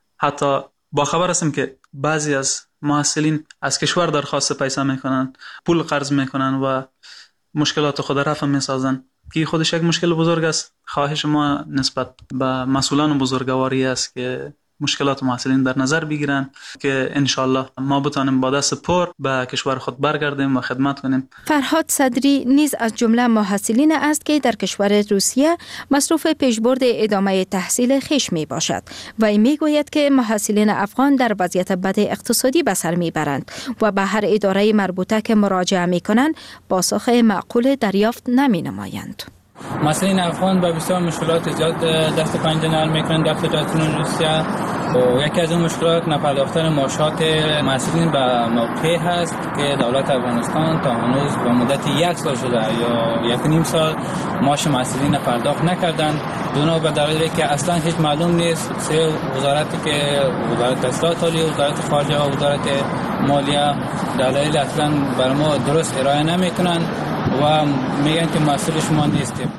حتی با خبر هستیم که بعضی از محصلین از کشور درخواست پیسه میکنن، پول قرض میکنن و مشکلات خود رفع میسازن که خودش یک مشکل بزرگ است. خواهش ما نسبت به مسئولان بزرگواری است که مشکلات محصلین در نظر بگیرن که انشالله ما بتانیم با دست پر به کشور خود برگردیم و خدمت کنیم. فرهاد صدری نیز از جمله محصلین است که در کشور روسیه مصروف پیشبرد ادامه تحصیل خویش می باشد و می گوید که محصلین افغان در وضعیت بد اقتصادی به سر می برند و به هر اداره مربوطه که مراجعه می کنند پاسخ معقول دریافت نمی نمایند. محصلین افغان با بسیار مشکلات زیاد دست پنجه نرم میکنند در فدراسیون روسیه و یکی از این مشکلات نپرداختن معاشات محصلین به موقع هست که دولت افغانستان تا هنوز به مدت 1 سال شده یا 1.5 سال معاش محصلین پرداخت نکردند. دونا به دلیلی که اصلا هیچ معلوم نیست. سه وزارتی که وزارت تحصیلات عالی، وزارت خارجه و وزارت مالیه دلایل اصلا بر ما درست ارائه نمیکنند و میگن که مسئول شما نیستیم.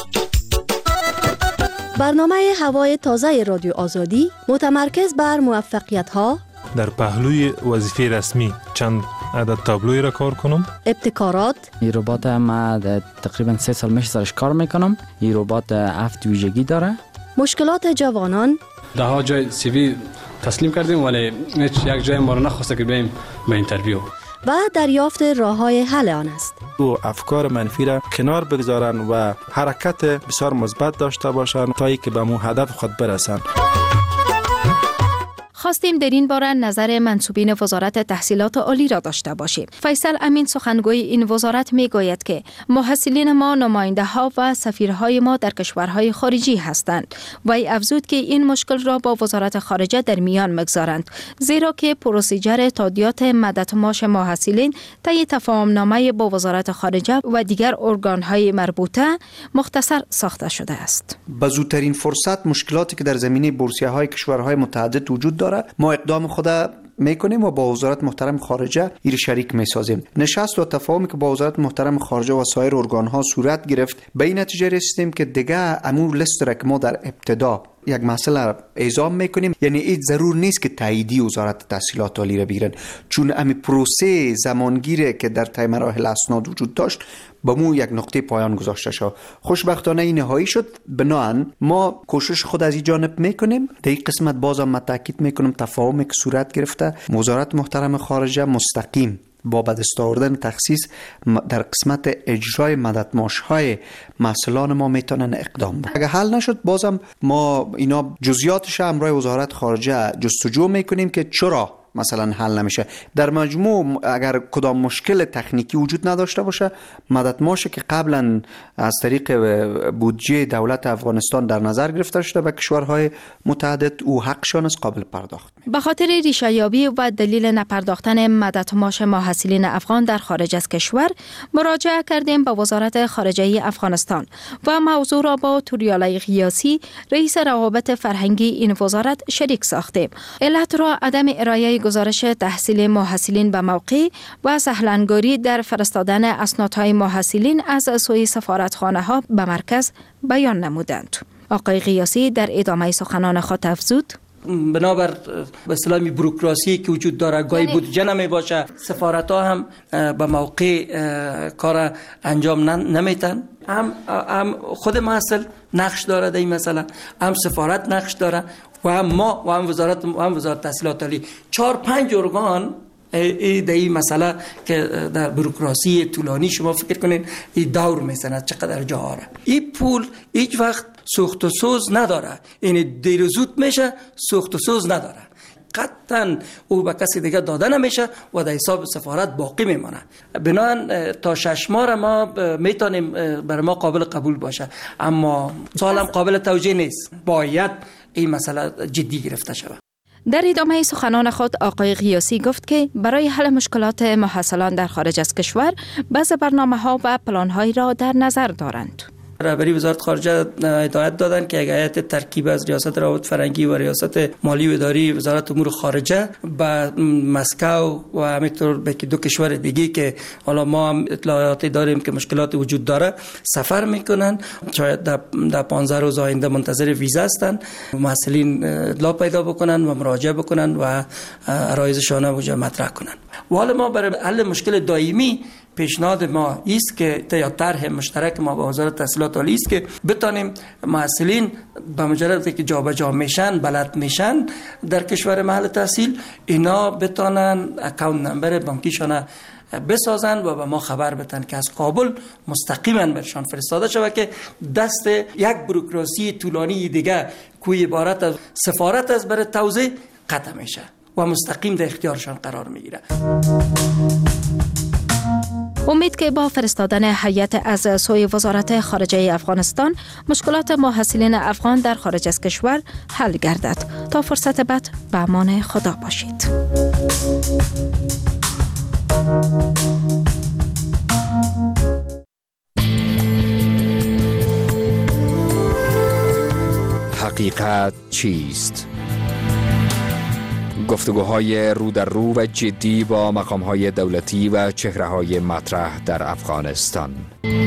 برنامه هوای تازه رادیو آزادی متمرکز بر موفقیت‌ها در پهلوی وظیفه رسمی چند عدد تابلوی را کار کنم. ابتکارات. این ربات ما تقریبا 3 سال میشه سرش کار میکنم. این ربات 7 ویژگی داره. مشکلات جوانان. ده ها جای سی وی تسلیم کردیم ولی هیچ یک جای ما رو نخواسته که بریم به اینترویو. و دریافت راه‌های حل آن است. او افکار منفی را کنار بگذارن و حرکت بسیار مثبت داشته باشن تا اینکه به مو هدف خود برسن. خواستیم در این باره نظر منصوبین وزارت تحصیلات عالی را داشته باشیم. فیصل امین سخنگوی این وزارت می گوید که محصلین ما نماینده ها و سفیرهای ما در کشورهای خارجی هستند و افزود که این مشکل را با وزارت خارجه در میان مگذارند، زیرا که پروسیجر تادیات مدد معاش محصلین طی تفاهمنامه با وزارت خارجه و دیگر ارگانهای مربوطه مختصر ساخته شده است. با زودترین فرصت مشکلاتی که در زمینه بورسیه‌های کشورهای متعدد وجود دارد ما اقدام خود میکنیم و با وزارت محترم خارجه ایر شریک میسازیم. نشست و تفاهمی که با وزارت محترم خارجه و سایر ارگانها صورت گرفت به این نتیجه رسیدیم که دیگه امور لیست را که ما در ابتدا یک مسئله اعزام میکنیم، یعنی این ضرور نیست که تاییدی وزارت تحصیلات عالی را بگیرن، چون امی پروسه زمانگیره که در طی مراحل اسناد وجود داشت با مو یک نقطه پایان گذاشته شد. خوشبختانه این نهایی شد. بنابراین ما کوشش خود از این جانب میکنیم. در این قسمت بازم من تاکید میکنم تفاهمی که صورت گرفته وزارت محترم خارجه مستقیم با به دست آوردن تخصیص در قسمت اجرای مدد معاش‌های محصلان ما میتونن اقدام بکنن. اگه حل نشد بازم ما اینا جزئیاتش همراه وزارت خارجه جستجو میکنیم که چرا مثلا حل نمیشه. در مجموع اگر کدام مشکل تکنیکی وجود نداشته باشه مدد معاشی که قبلا از طریق بودجه دولت افغانستان در نظر گرفته شده به کشورهای متعدد او حقشان است قابل پرداخت. به خاطر ریشه‌یابی و دلیل نپرداختن مدد معاش محصلین افغان در خارج از کشور مراجعه کردیم به وزارت خارجه افغانستان و موضوع را با توریالای غیاسی رئیس روابط فرهنگی این وزارت شریک ساختیم. علت را عدم ارائه گزارش تحصیل محصلین به موقع و سهلنگاری در فرستادن اسنادهای محصلین از سوی سفارتخانه‌ها به مرکز بیان نمودند. آقای غیاسی در ادامه سخنان خود افزود بنابر به اصطلاح بوروکراسی که وجود داره گاهی بودجه نمی باشه، سفارت ها هم به موقع کار انجام نمیتن. هم خود محصل نقش داره در این مسئله، هم سفارت نقش داره و هم ما و هم وزارت تحصیلات عالی 4-5 ارگان در این مسئله که در بوروکراسی طولانی شما فکر کنین این دور میزند چقدر جا داره. این پول هیچ وقت سوخت و سوز نداره، یعنی دیر و زود میشه، سوخت و سوز نداره. قطعا او به کسی دیگه داده نمیشه و در حساب سفارت باقی میمانه. بنابراین تا 6 ماه ما میتونیم برای ما قابل قبول باشه، اما سالم قابل توجیه نیست. باید این مسئله جدی گرفته شود. در ادامه سخنان خود آقای غیاسی گفت که برای حل مشکلات محصلان در خارج از کشور بعضی برنامه‌ها و پلان‌هایی را در نظر دارند. رهبری وزارت خارجه هدایت دادن که یک هیئت ترکیب از ریاست روابط فرهنگی و ریاست مالی و اداری وزارت امور خارجه به مسکو و همینطور به 2 کشور دیگه که حالا ما هم اطلاعاتی داریم که مشکلات وجود داره سفر میکنن. شاید در 15 روز آینده منتظر ویزا هستن. محصلین اطلاع پیدا بکنن و مراجعه بکنن و عرایضشان اونجا مطرح کنن. و حالا ما برای حل مشکل دائمی پیشنهاد ما است که یا طرح مشترک ما با وزارت تحصیلات عالی است که بتانیم محصلین به مجرد که جابجا میشن بلد میشن در کشور محل تحصیل اینا بتانن اکاونت نمبر بانکیشان بسازن و به ما خبر بدن که از کابل مستقیما برشان فرستاده شود که دست یک بروکراسی طولانی دیگه کوی عبارت از سفارت از برای توزیع قطع میشه و مستقیم در اختیارشان قرار میگیره. امید که با فرستادن هیئت از سوی وزارت خارجه افغانستان مشکلات محصلین افغان در خارج از کشور حل گردد. تا فرصت بعد به امان خدا باشید. حقیقت چیست؟ گفتگوهای رو در رو و جدی با مقامهای دولتی و چهره‌های مطرح در افغانستان.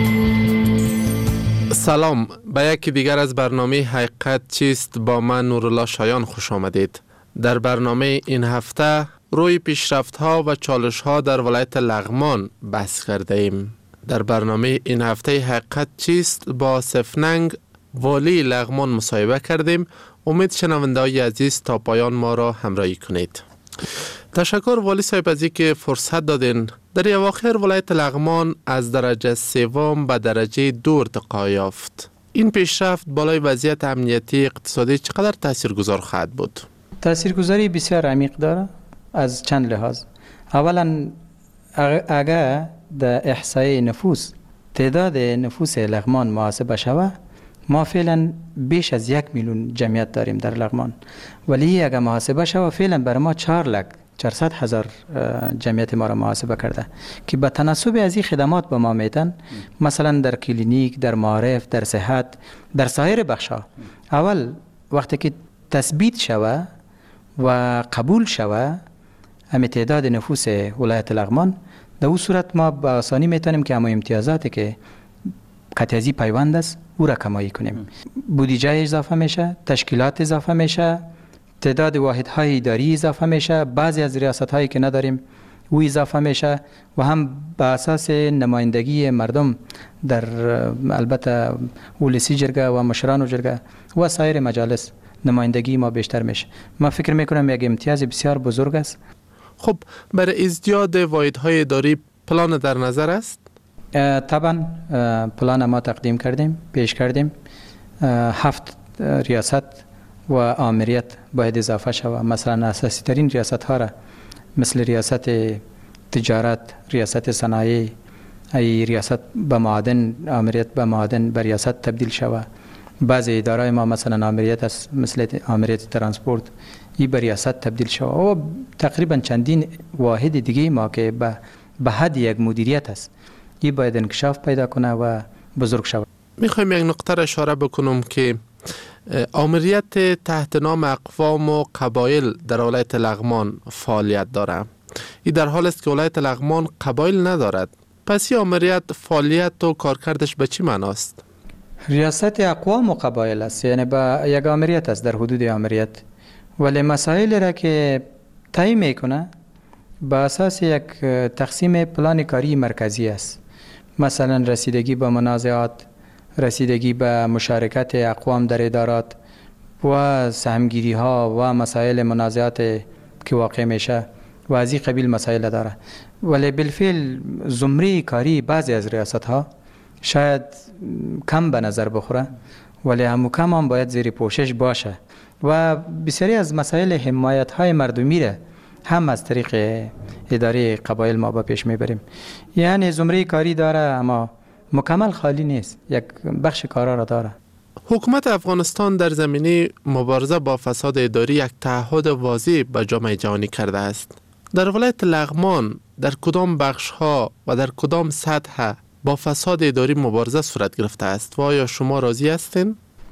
سلام، به یکی دیگر از برنامه حقیقت چیست با من نورالله شایان خوش آمدید. در برنامه این هفته روی پیشرفت‌ها و چالش‌ها در ولایت لغمان بحث کرده ایم. در برنامه این هفته حقیقت چیست با سفننگ والی لغمان مصاحبه کردیم. امید شنونده‌های عزیز تا پایان ما را همراهی کنید. تشکر والی صاحب از اینکه فرصت دادین. در اواخر ولایت لغمان از درجه 3 به درجه 2 ارتقا یافت. این پیشرفت بالای وضعیت امنیتی اقتصادی چقدر تاثیرگذار خواهد بود؟ تاثیرگذاری بسیار عمیق داره از چند لحاظ. اولا اگر در احصای نفوس تعداد نفوس لغمان محاسبه شود، ما فعلا بیش از 1 میلیون جمعیت داریم در لغمان، ولی اگر محاسبه شود فعلا برای ما 400,000 جمعیت ما را محاسبه کرده که به تناسب از این خدمات به ما میتن، مثلا در کلینیک، در معارف، در صحت، در سایر بخش‌ها. اول وقتی که تثبیت شود و قبول شود همه تعداد نفوس ولایت لغمان، در اون صورت ما به آسانی میتونیم که همه امتیازاتی که قطعی پیوند است او را کمایی کنیم. بودجه اضافه میشه، تشکیلات اضافه میشه، تعداد واحدهای اداری اضافه میشه، بعضی از ریاست هایی که نداریم او اضافه میشه و هم به اساس نمایندگی مردم در البته ولسی جرگه و مشران و جرگه و سایر مجالس نمایندگی ما بیشتر میشه. من فکر میکنم یک امتیاز بسیار بزرگ است. خب برای ازدیاد واحدهای اداری پلان در نظر است؟ طبعا پلان ما تقدیم کردیم، پیش کردیم. 7 ریاست و آمریت باید اضافه شود. مثلا اساسی ترین ریاست ها را مثل ریاست تجارت، ریاست صنایع، ای ریاست به معادن، آمریت به معادن به ریاست تبدیل شود. بعضی ادارای ما مثلا آمریت است، مثل آمریت ترانسپورت، ای به ریاست تبدیل شود. و تقریبا چندین واحد دیگه ما که به حد یک مدیریت است، ای باید انکشاف پیدا کنه و بزرگ شود. میخوایم یک نقطه را اشاره بکنم که آمریت تحت نام اقوام و قبایل در ولایت لغمان فعالیت داره. این در حال است که ولایت لغمان قبایل ندارد. پس این آمریت فعالیت و کارکردش به چی معناست؟ ریاست اقوام و قبایل است، یعنی با یک آمریت است در حدود آمریت، ولی مسائل را که تعیین میکنه با اساس یک تقسیم پلان کاری مرکزی است. مثلا رسیدگی به منازعات، رسیدگی به مشارکت اقوام در ادارات و سهمگیری ها و مسائل منازعات که واقع میشه و از این قبیل مسائل داره. ولی بالفعل زمره کاری بعضی از ریاست ها شاید کم به نظر بخوره، ولی همو کم هم باید زیر پوشش باشه و بسیاری از مسائل حمایت های مردمی را هم از طریق اداره قبایل ما با پیش میبریم. یعنی زمره کاری داره اما مکمل خالی نیست، یک بخش کارا را داره. حکومت افغانستان در زمینه مبارزه با فساد اداری یک تعهد واضح به جامعه جهانی کرده است. در ولایت لغمان در کدام بخش ها و در کدام سطح با فساد اداری مبارزه صورت گرفته است و آیا شما راضی هستین؟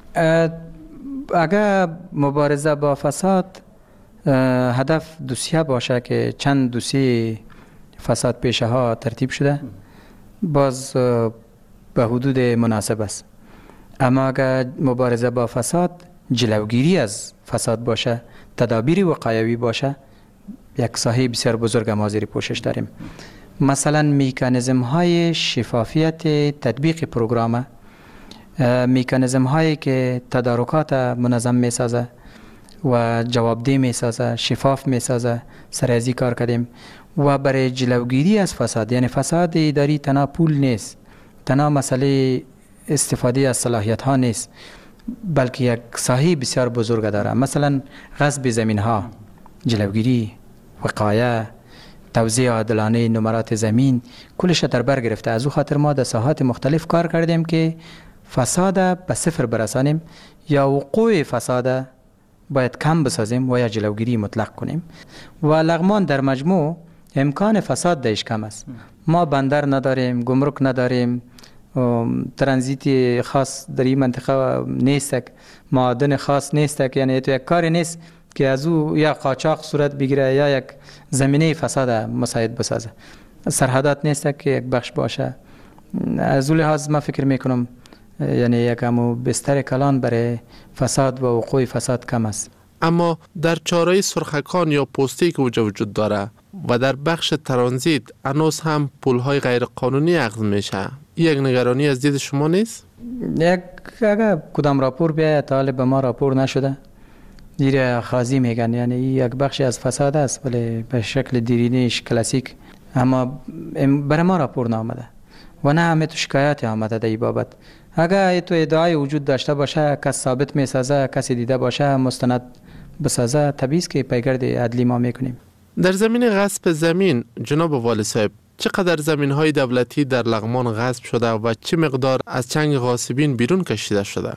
اگر مبارزه با فساد هدف دوسیه باشه که چند دوسیه فساد پیشه ها ترتیب شده، باز به حدود مناسب است. اما اگر مبارزه با فساد جلوگیری از فساد باشه، تدابیر وقایوی باشه، یک ساحه بسیار بزرگ ما زیر پوشش داریم. مثلا میکانیزم های شفافیت تطبیق پروگرام، میکانیزم هایی که تدارکات منظم میسازه و جوابده میسازه، شفاف میسازه، سر ازی کار کردیم. و برای جلوگیری از فساد، یعنی فساد اداری تنها پول نیست، تنها مسئله استفاده از صلاحیت ها نیست، بلکه یک ساحه بسیار بزرگ داره. مثلا غصب زمین ها، جلوگیری، وقایه، توزیع عادلانه نمرات زمین، کلش در بر گرفته. از او خاطر ما در ساحات مختلف کار کردیم که فساد به صفر برسانیم یا وقوع فساد باید کم بسازیم و یا جلوگیری مطلق کنیم. و لغمان در مجموع امکان فساد درش کم است. ما بندر نداریم، گمرک نداریم، ترانزیت خاص در این منطقه نیست، معادن خاص نیست، یعنی تو یک کاری نیست که از او یا قاچاق صورت بگیره یا یک زمینه فساد مساعد بسازه. سرحدات نیست که یک بخش باشه. از اون لحاظ ما فکر میکنم یعنی یکمو بستر کلان برای فساد و وقوع فساد کم است. اما در چاره سرخکان یا پستی که وجود داره و در بخش ترانزیت هنوز هم پولهای غیر قانونی اخذ میشه، یک نگرانی از دید شما نیست؟ اگر کدام راپور بیاید تا حالا به ما راپور نشده، دیر خازی میگن، یعنی یک بخشی از فساد است ولی به شکل دیرینیش کلاسیک، اما برای ما راپور نامده و نه همه تو شکایت آمده در این بابت. اگر تو ادعای وجود داشته باشه، کس ثابت میسازه، کسی دیده باشه مستند بسازه، طبیعی است که پیگرد عدلی ما میکنیم. در زمین غصب زمین جناب والی صاحب، چقدر زمین‌های دولتی در لغمان غصب شده و چه مقدار از چنگ غاصبین بیرون کشیده شده؟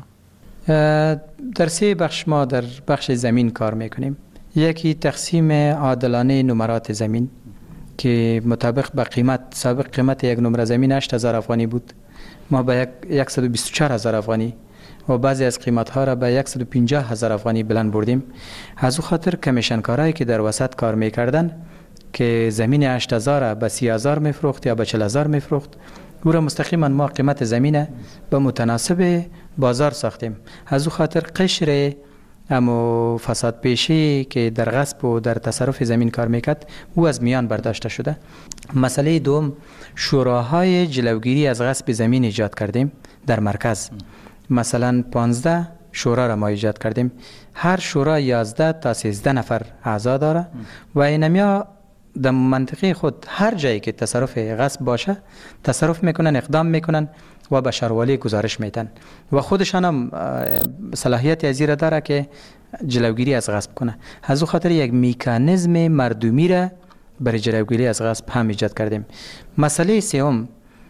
در سه بخش ما در بخش زمین کار میکنیم. یکی تقسیم عادلانه نمرات زمین که مطابق به قیمت، سابق قیمت یک نمره زمین 8000 افغانی بود، ما به 124000 افغانی و بعضی از قیمت ها را به 150000 افغانی بلند بردیم. از او خاطر کمیشنکارایی که در وسط کار میکردن که زمین 8000 به 30000 میفروخت یا به 40000 میفروخت، او را مستقیما ما قیمت زمین به متناسب بازار ساختیم. از او خاطر قشر اما فساد پیشی که در غصب و در تصرف زمین کار میکرد او از میان برداشته شده. مسئله دوم، شوراهای جلوگیری از غصب زمین ایجاد کردیم در مرکز. مثلا 15 شورا را ما ایجاد کردیم، هر شورا 11 تا 13 نفر اعضا داره و اینمیا در منطقه خود هر جایی که تصرف غصب باشه تصرف میکنن، اقدام میکنن و به شهروالی گزارش میدن و خودشان هم صلاحیت ازیره داره که جلوگیری از غصب کنه. از او خاطر یک میکانیزم مردمی را برای جلوگیری از غصب هم ایجاد کردیم. مسئله سوم،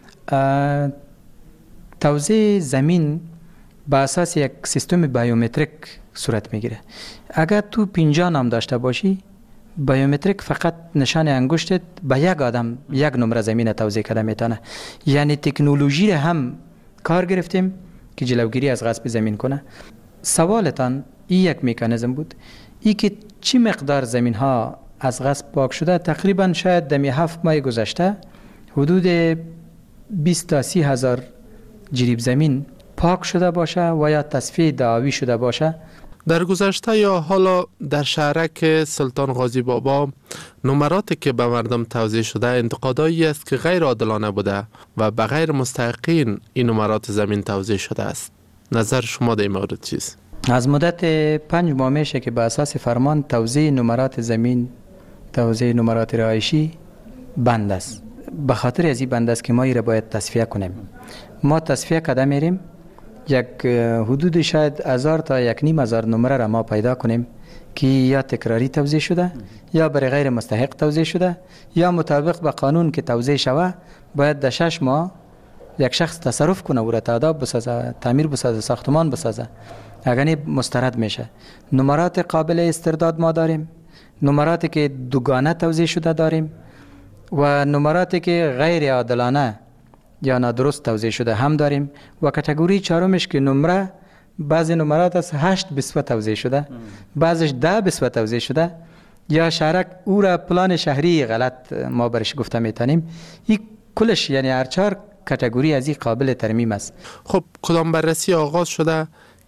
توزیع زمین با اساس یک سیستم بایومتریک صورت میگیره. اگر تو 50 نام داشته باشی، بایومتریک فقط نشان انگشتت به یک آدم یک نمره زمین توزیع کرده میتونه. یعنی تکنولوژی را هم کار گرفتیم که جلوگیری از غصب زمین کنه. سوالتان این یک میکانیزم بود. ای که چی مقدار زمین ها از غصب پاک شده، تقریبا شاید دمی 7 ماه گذشته حدود 20 تا 30 هزار جریب زمین پاک شده باشه و یا تصفیه دعاوی شده باشه. در گذشته یا حالا در شهرک سلطان غازی بابا، نمراتی که به مردم توزیع شده انتقادایی است که غیر عادلانه بوده و به غیر مستحقین این نمرات زمین توزیع شده است. نظر شما در این مورد چیست؟ از مدت 5 ماه میشه که به اساس فرمان توزیع نمرات زمین، توزیع نمرات رهایشی بند است. به خاطر از این بند است که ما این را باید تصفیه کنیم. ما تصفیه کرده میریم، یک حدود شاید 1000 تا 1500 نمره را ما پیدا کنیم که یا تکراری توزیع شده یا برای غیر مستحق توزیع شده یا مطابق به قانون که توزیع شوه باید در 6 ماه یک شخص تصرف کنه و را تاداب بسازه، تعمیر بسازه، ساختمان بسازه، اگر مسترد میشه. نمرات قابل استرداد ما داریم، نمراتی که دوگانه توزیع شده داریم و نمراتی که غیر عادلانه یا نادرست توزیع شده هم داریم و کاتگوری چهارمش که نمره، بعضی نمرات از 8 بسوه توزیع شده، بعضش 10 بسوه توزیع شده یا شهرک او را پلان شهری غلط ما برش گفته میتونیم. این کلش یعنی هر 4 کاتگوری از این قابل ترمیم است. خب کدام بررسی آغاز شده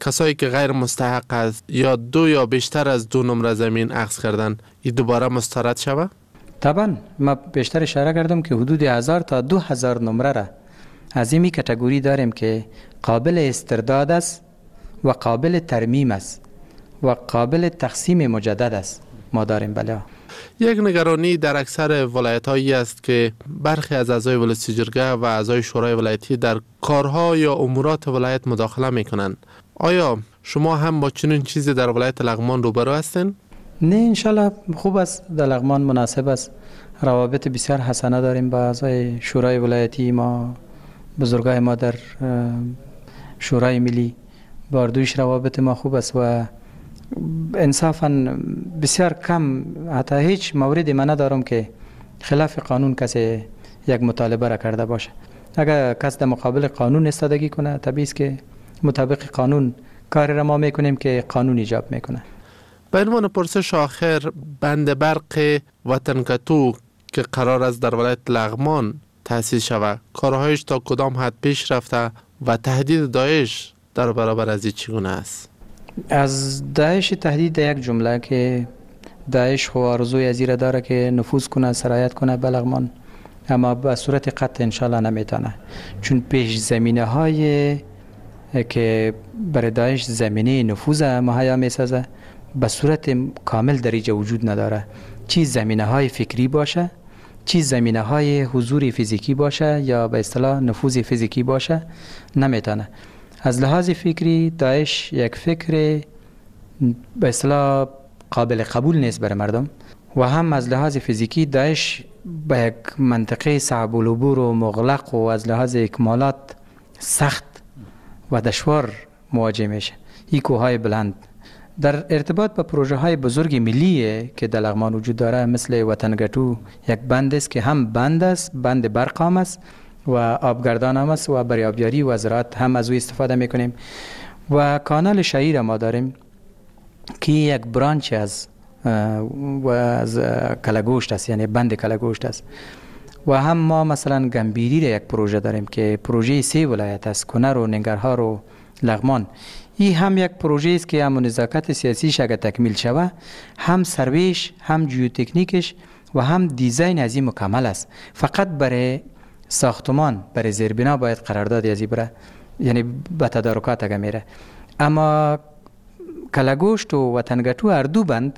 کسایی که غیر مستحق است یا 2 یا بیشتر از 2 نمره زمین اخذ کردن این دوباره مسترد شود؟ طبعا ما بیشتر اشاره کردم که حدود 1000 تا 2000 نمره را از این کاتگوری داریم که قابل استرداد است و قابل ترمیم است و قابل تقسیم مجدد است. ما داریم. بله. یک نگرانی در اکثر ولایت‌هایی است که برخی از اعضای ولایتی جرگه و اعضای شورای ولایتی در کارها یا امورات ولایت مداخله میکنند. آیا شما هم با چنین چیزی در ولایت لغمان روبرو هستین؟ نه، انشالله خوب است. در لغمان مناسب است. روابط بسیار حسنه داریم با اعضای شورای ولایتی. ما بزرگای ما در شورای ملی باردوش روابط ما خوب است و انصافا بسیار کم، حتی هیچ موردی من ندارم که خلاف قانون کسی یک مطالبه را کرده باشه. اگر کس در مقابل قانون استادگی کنه طبیعی است که مطابق قانون کار را ما میکنیم که قانون ایجاب میکنه. به عنوان پرسش آخر، بند برق وطنکتو که قرار است در ولایت لغمان تأسیس شود، کارهایش تا کدام حد پیش رفته و تهدید داعش در برابر از این چگونه است؟ از داعش تهدید یک جمله که داعش خو آرزوی از این داره که نفوذ کنه، سرایت کنه به لغمان، اما به صورت قطع انشالله نمیتونه، چون پیش زمینه های که برای داعش زمینه نفوذ مهیا میسازه به صورت کامل در اینجا وجود نداره. چی زمینه های فکری باشه، چی زمینه های حضور فیزیکی باشه یا به اصطلاح نفوذ فیزیکی باشه، نمیتونه. از لحاظ فکری داعش یک فکر به اصطلاح قابل قبول نیست برای مردم، و هم از لحاظ فیزیکی داعش به یک منطقه صعب العبور و مغلق و از لحاظ اکمالات سخت و دشوار مواجه میشه. این کوههای بلند در ارتباط با پروژه های بزرگ ملی که در لغمان وجود داره، مثل وطنگتو یک بند است که هم بند است، بند برق هم است و آبگردان هم است و برای آبیاری و زراعت هم از او استفاده میکنیم. و کانال شهیر ما داریم که یک برانچ از کلگوشت است، یعنی بند کلگوشت است. و هم ما مثلا گنبیری را یک پروژه داریم که پروژه 3 ولایت است، کنر و ننگرهار و لغمان. این هم یک پروژه است که هم نزاکت سیاسیش اگر تکمیل شوه، هم سرویش، هم جیوتکنیکش و هم دیزاین از این مکمل است. فقط برای ساختمان، برای زیربنا باید قرارداد ازی بره، یعنی به تدارکات اگه میره. اما کلگوشت و وطنگتو هر دو بند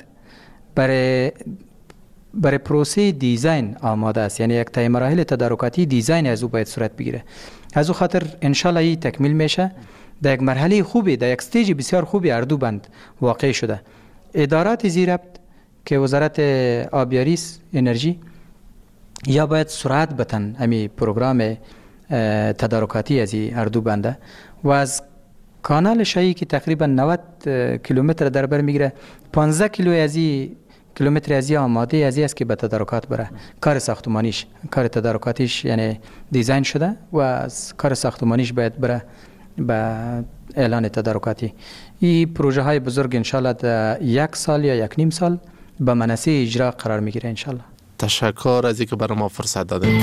برای پروسه دیزاین آماده است، یعنی یک طی مراحل تدارکاتی دیزاین از او باید صورت بگیره. از او خاطر انشالله این تکمیل میشه. در یک مرحله خوبی، در یک استیج بسیار خوبی هر دو بند واقع شده. ادارات زیربط که وزارت آبیاری انرژی یا باید سرعت بتن امی پروگرام تدارکاتی از هر دو بنده، و از کانال شایی که تقریبا 90 کیلومتر در بر میگیره، 15 کیلومتر از آماده از است که به تدارکات بره. کار ساختمانیش، کار تدارکاتیش یعنی دیزاین شده و از کار ساختمانیش باید بره به اعلان تدارکاتی. این پروژه های بزرگ انشالله در 1 سال یا 1.5 سال به منصه اجرا قرار میگیره انشالله. تشکر از اینکه برای ما فرصت دادید.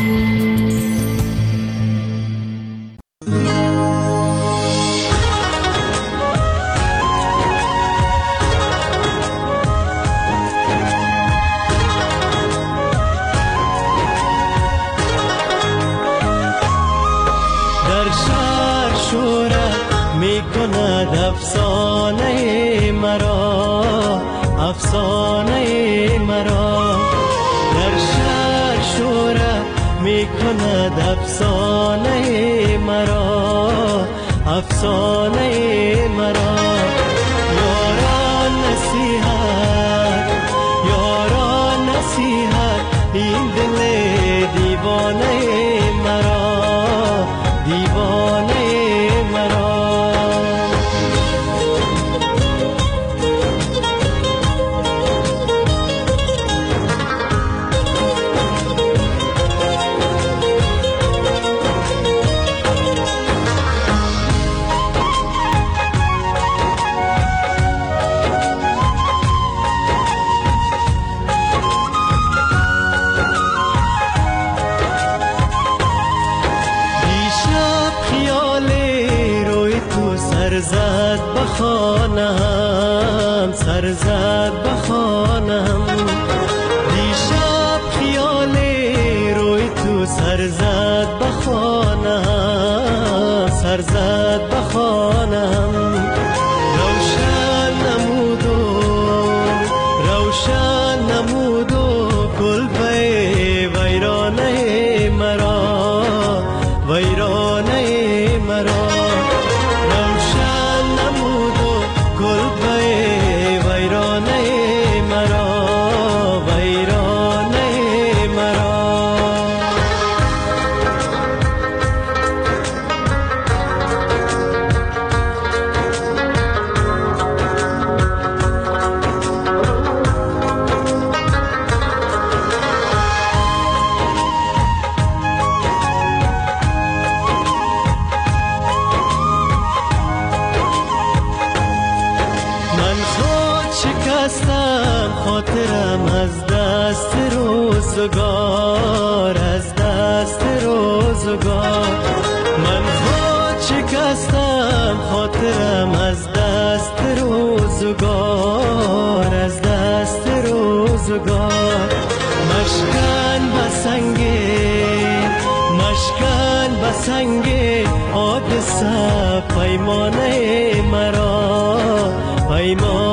در شهر شوره میکند افسانه مرا، افسانه مرا. در شهر شوره میکند افسانه مرا، افسانه مرا. یاران نصیحت، یاران نصیحت، این دل دیوانه مرا، دیوانه مرا. بخوانم سر زد بخوانم دیشب خیال روی تو سر زد بخوانم سر زد بخوانم روشن نمود و گل به ویرانه مرا ویرانه مرا روشن نمود و گل به ویرانه مرا ویرانه مرا خاطرم از دست روزگار از دست روزگار من خود شکستم خاطرم از دست روزگار از دست روزگار مشکن بسنگ حادثه پیمانه مرا پیمانه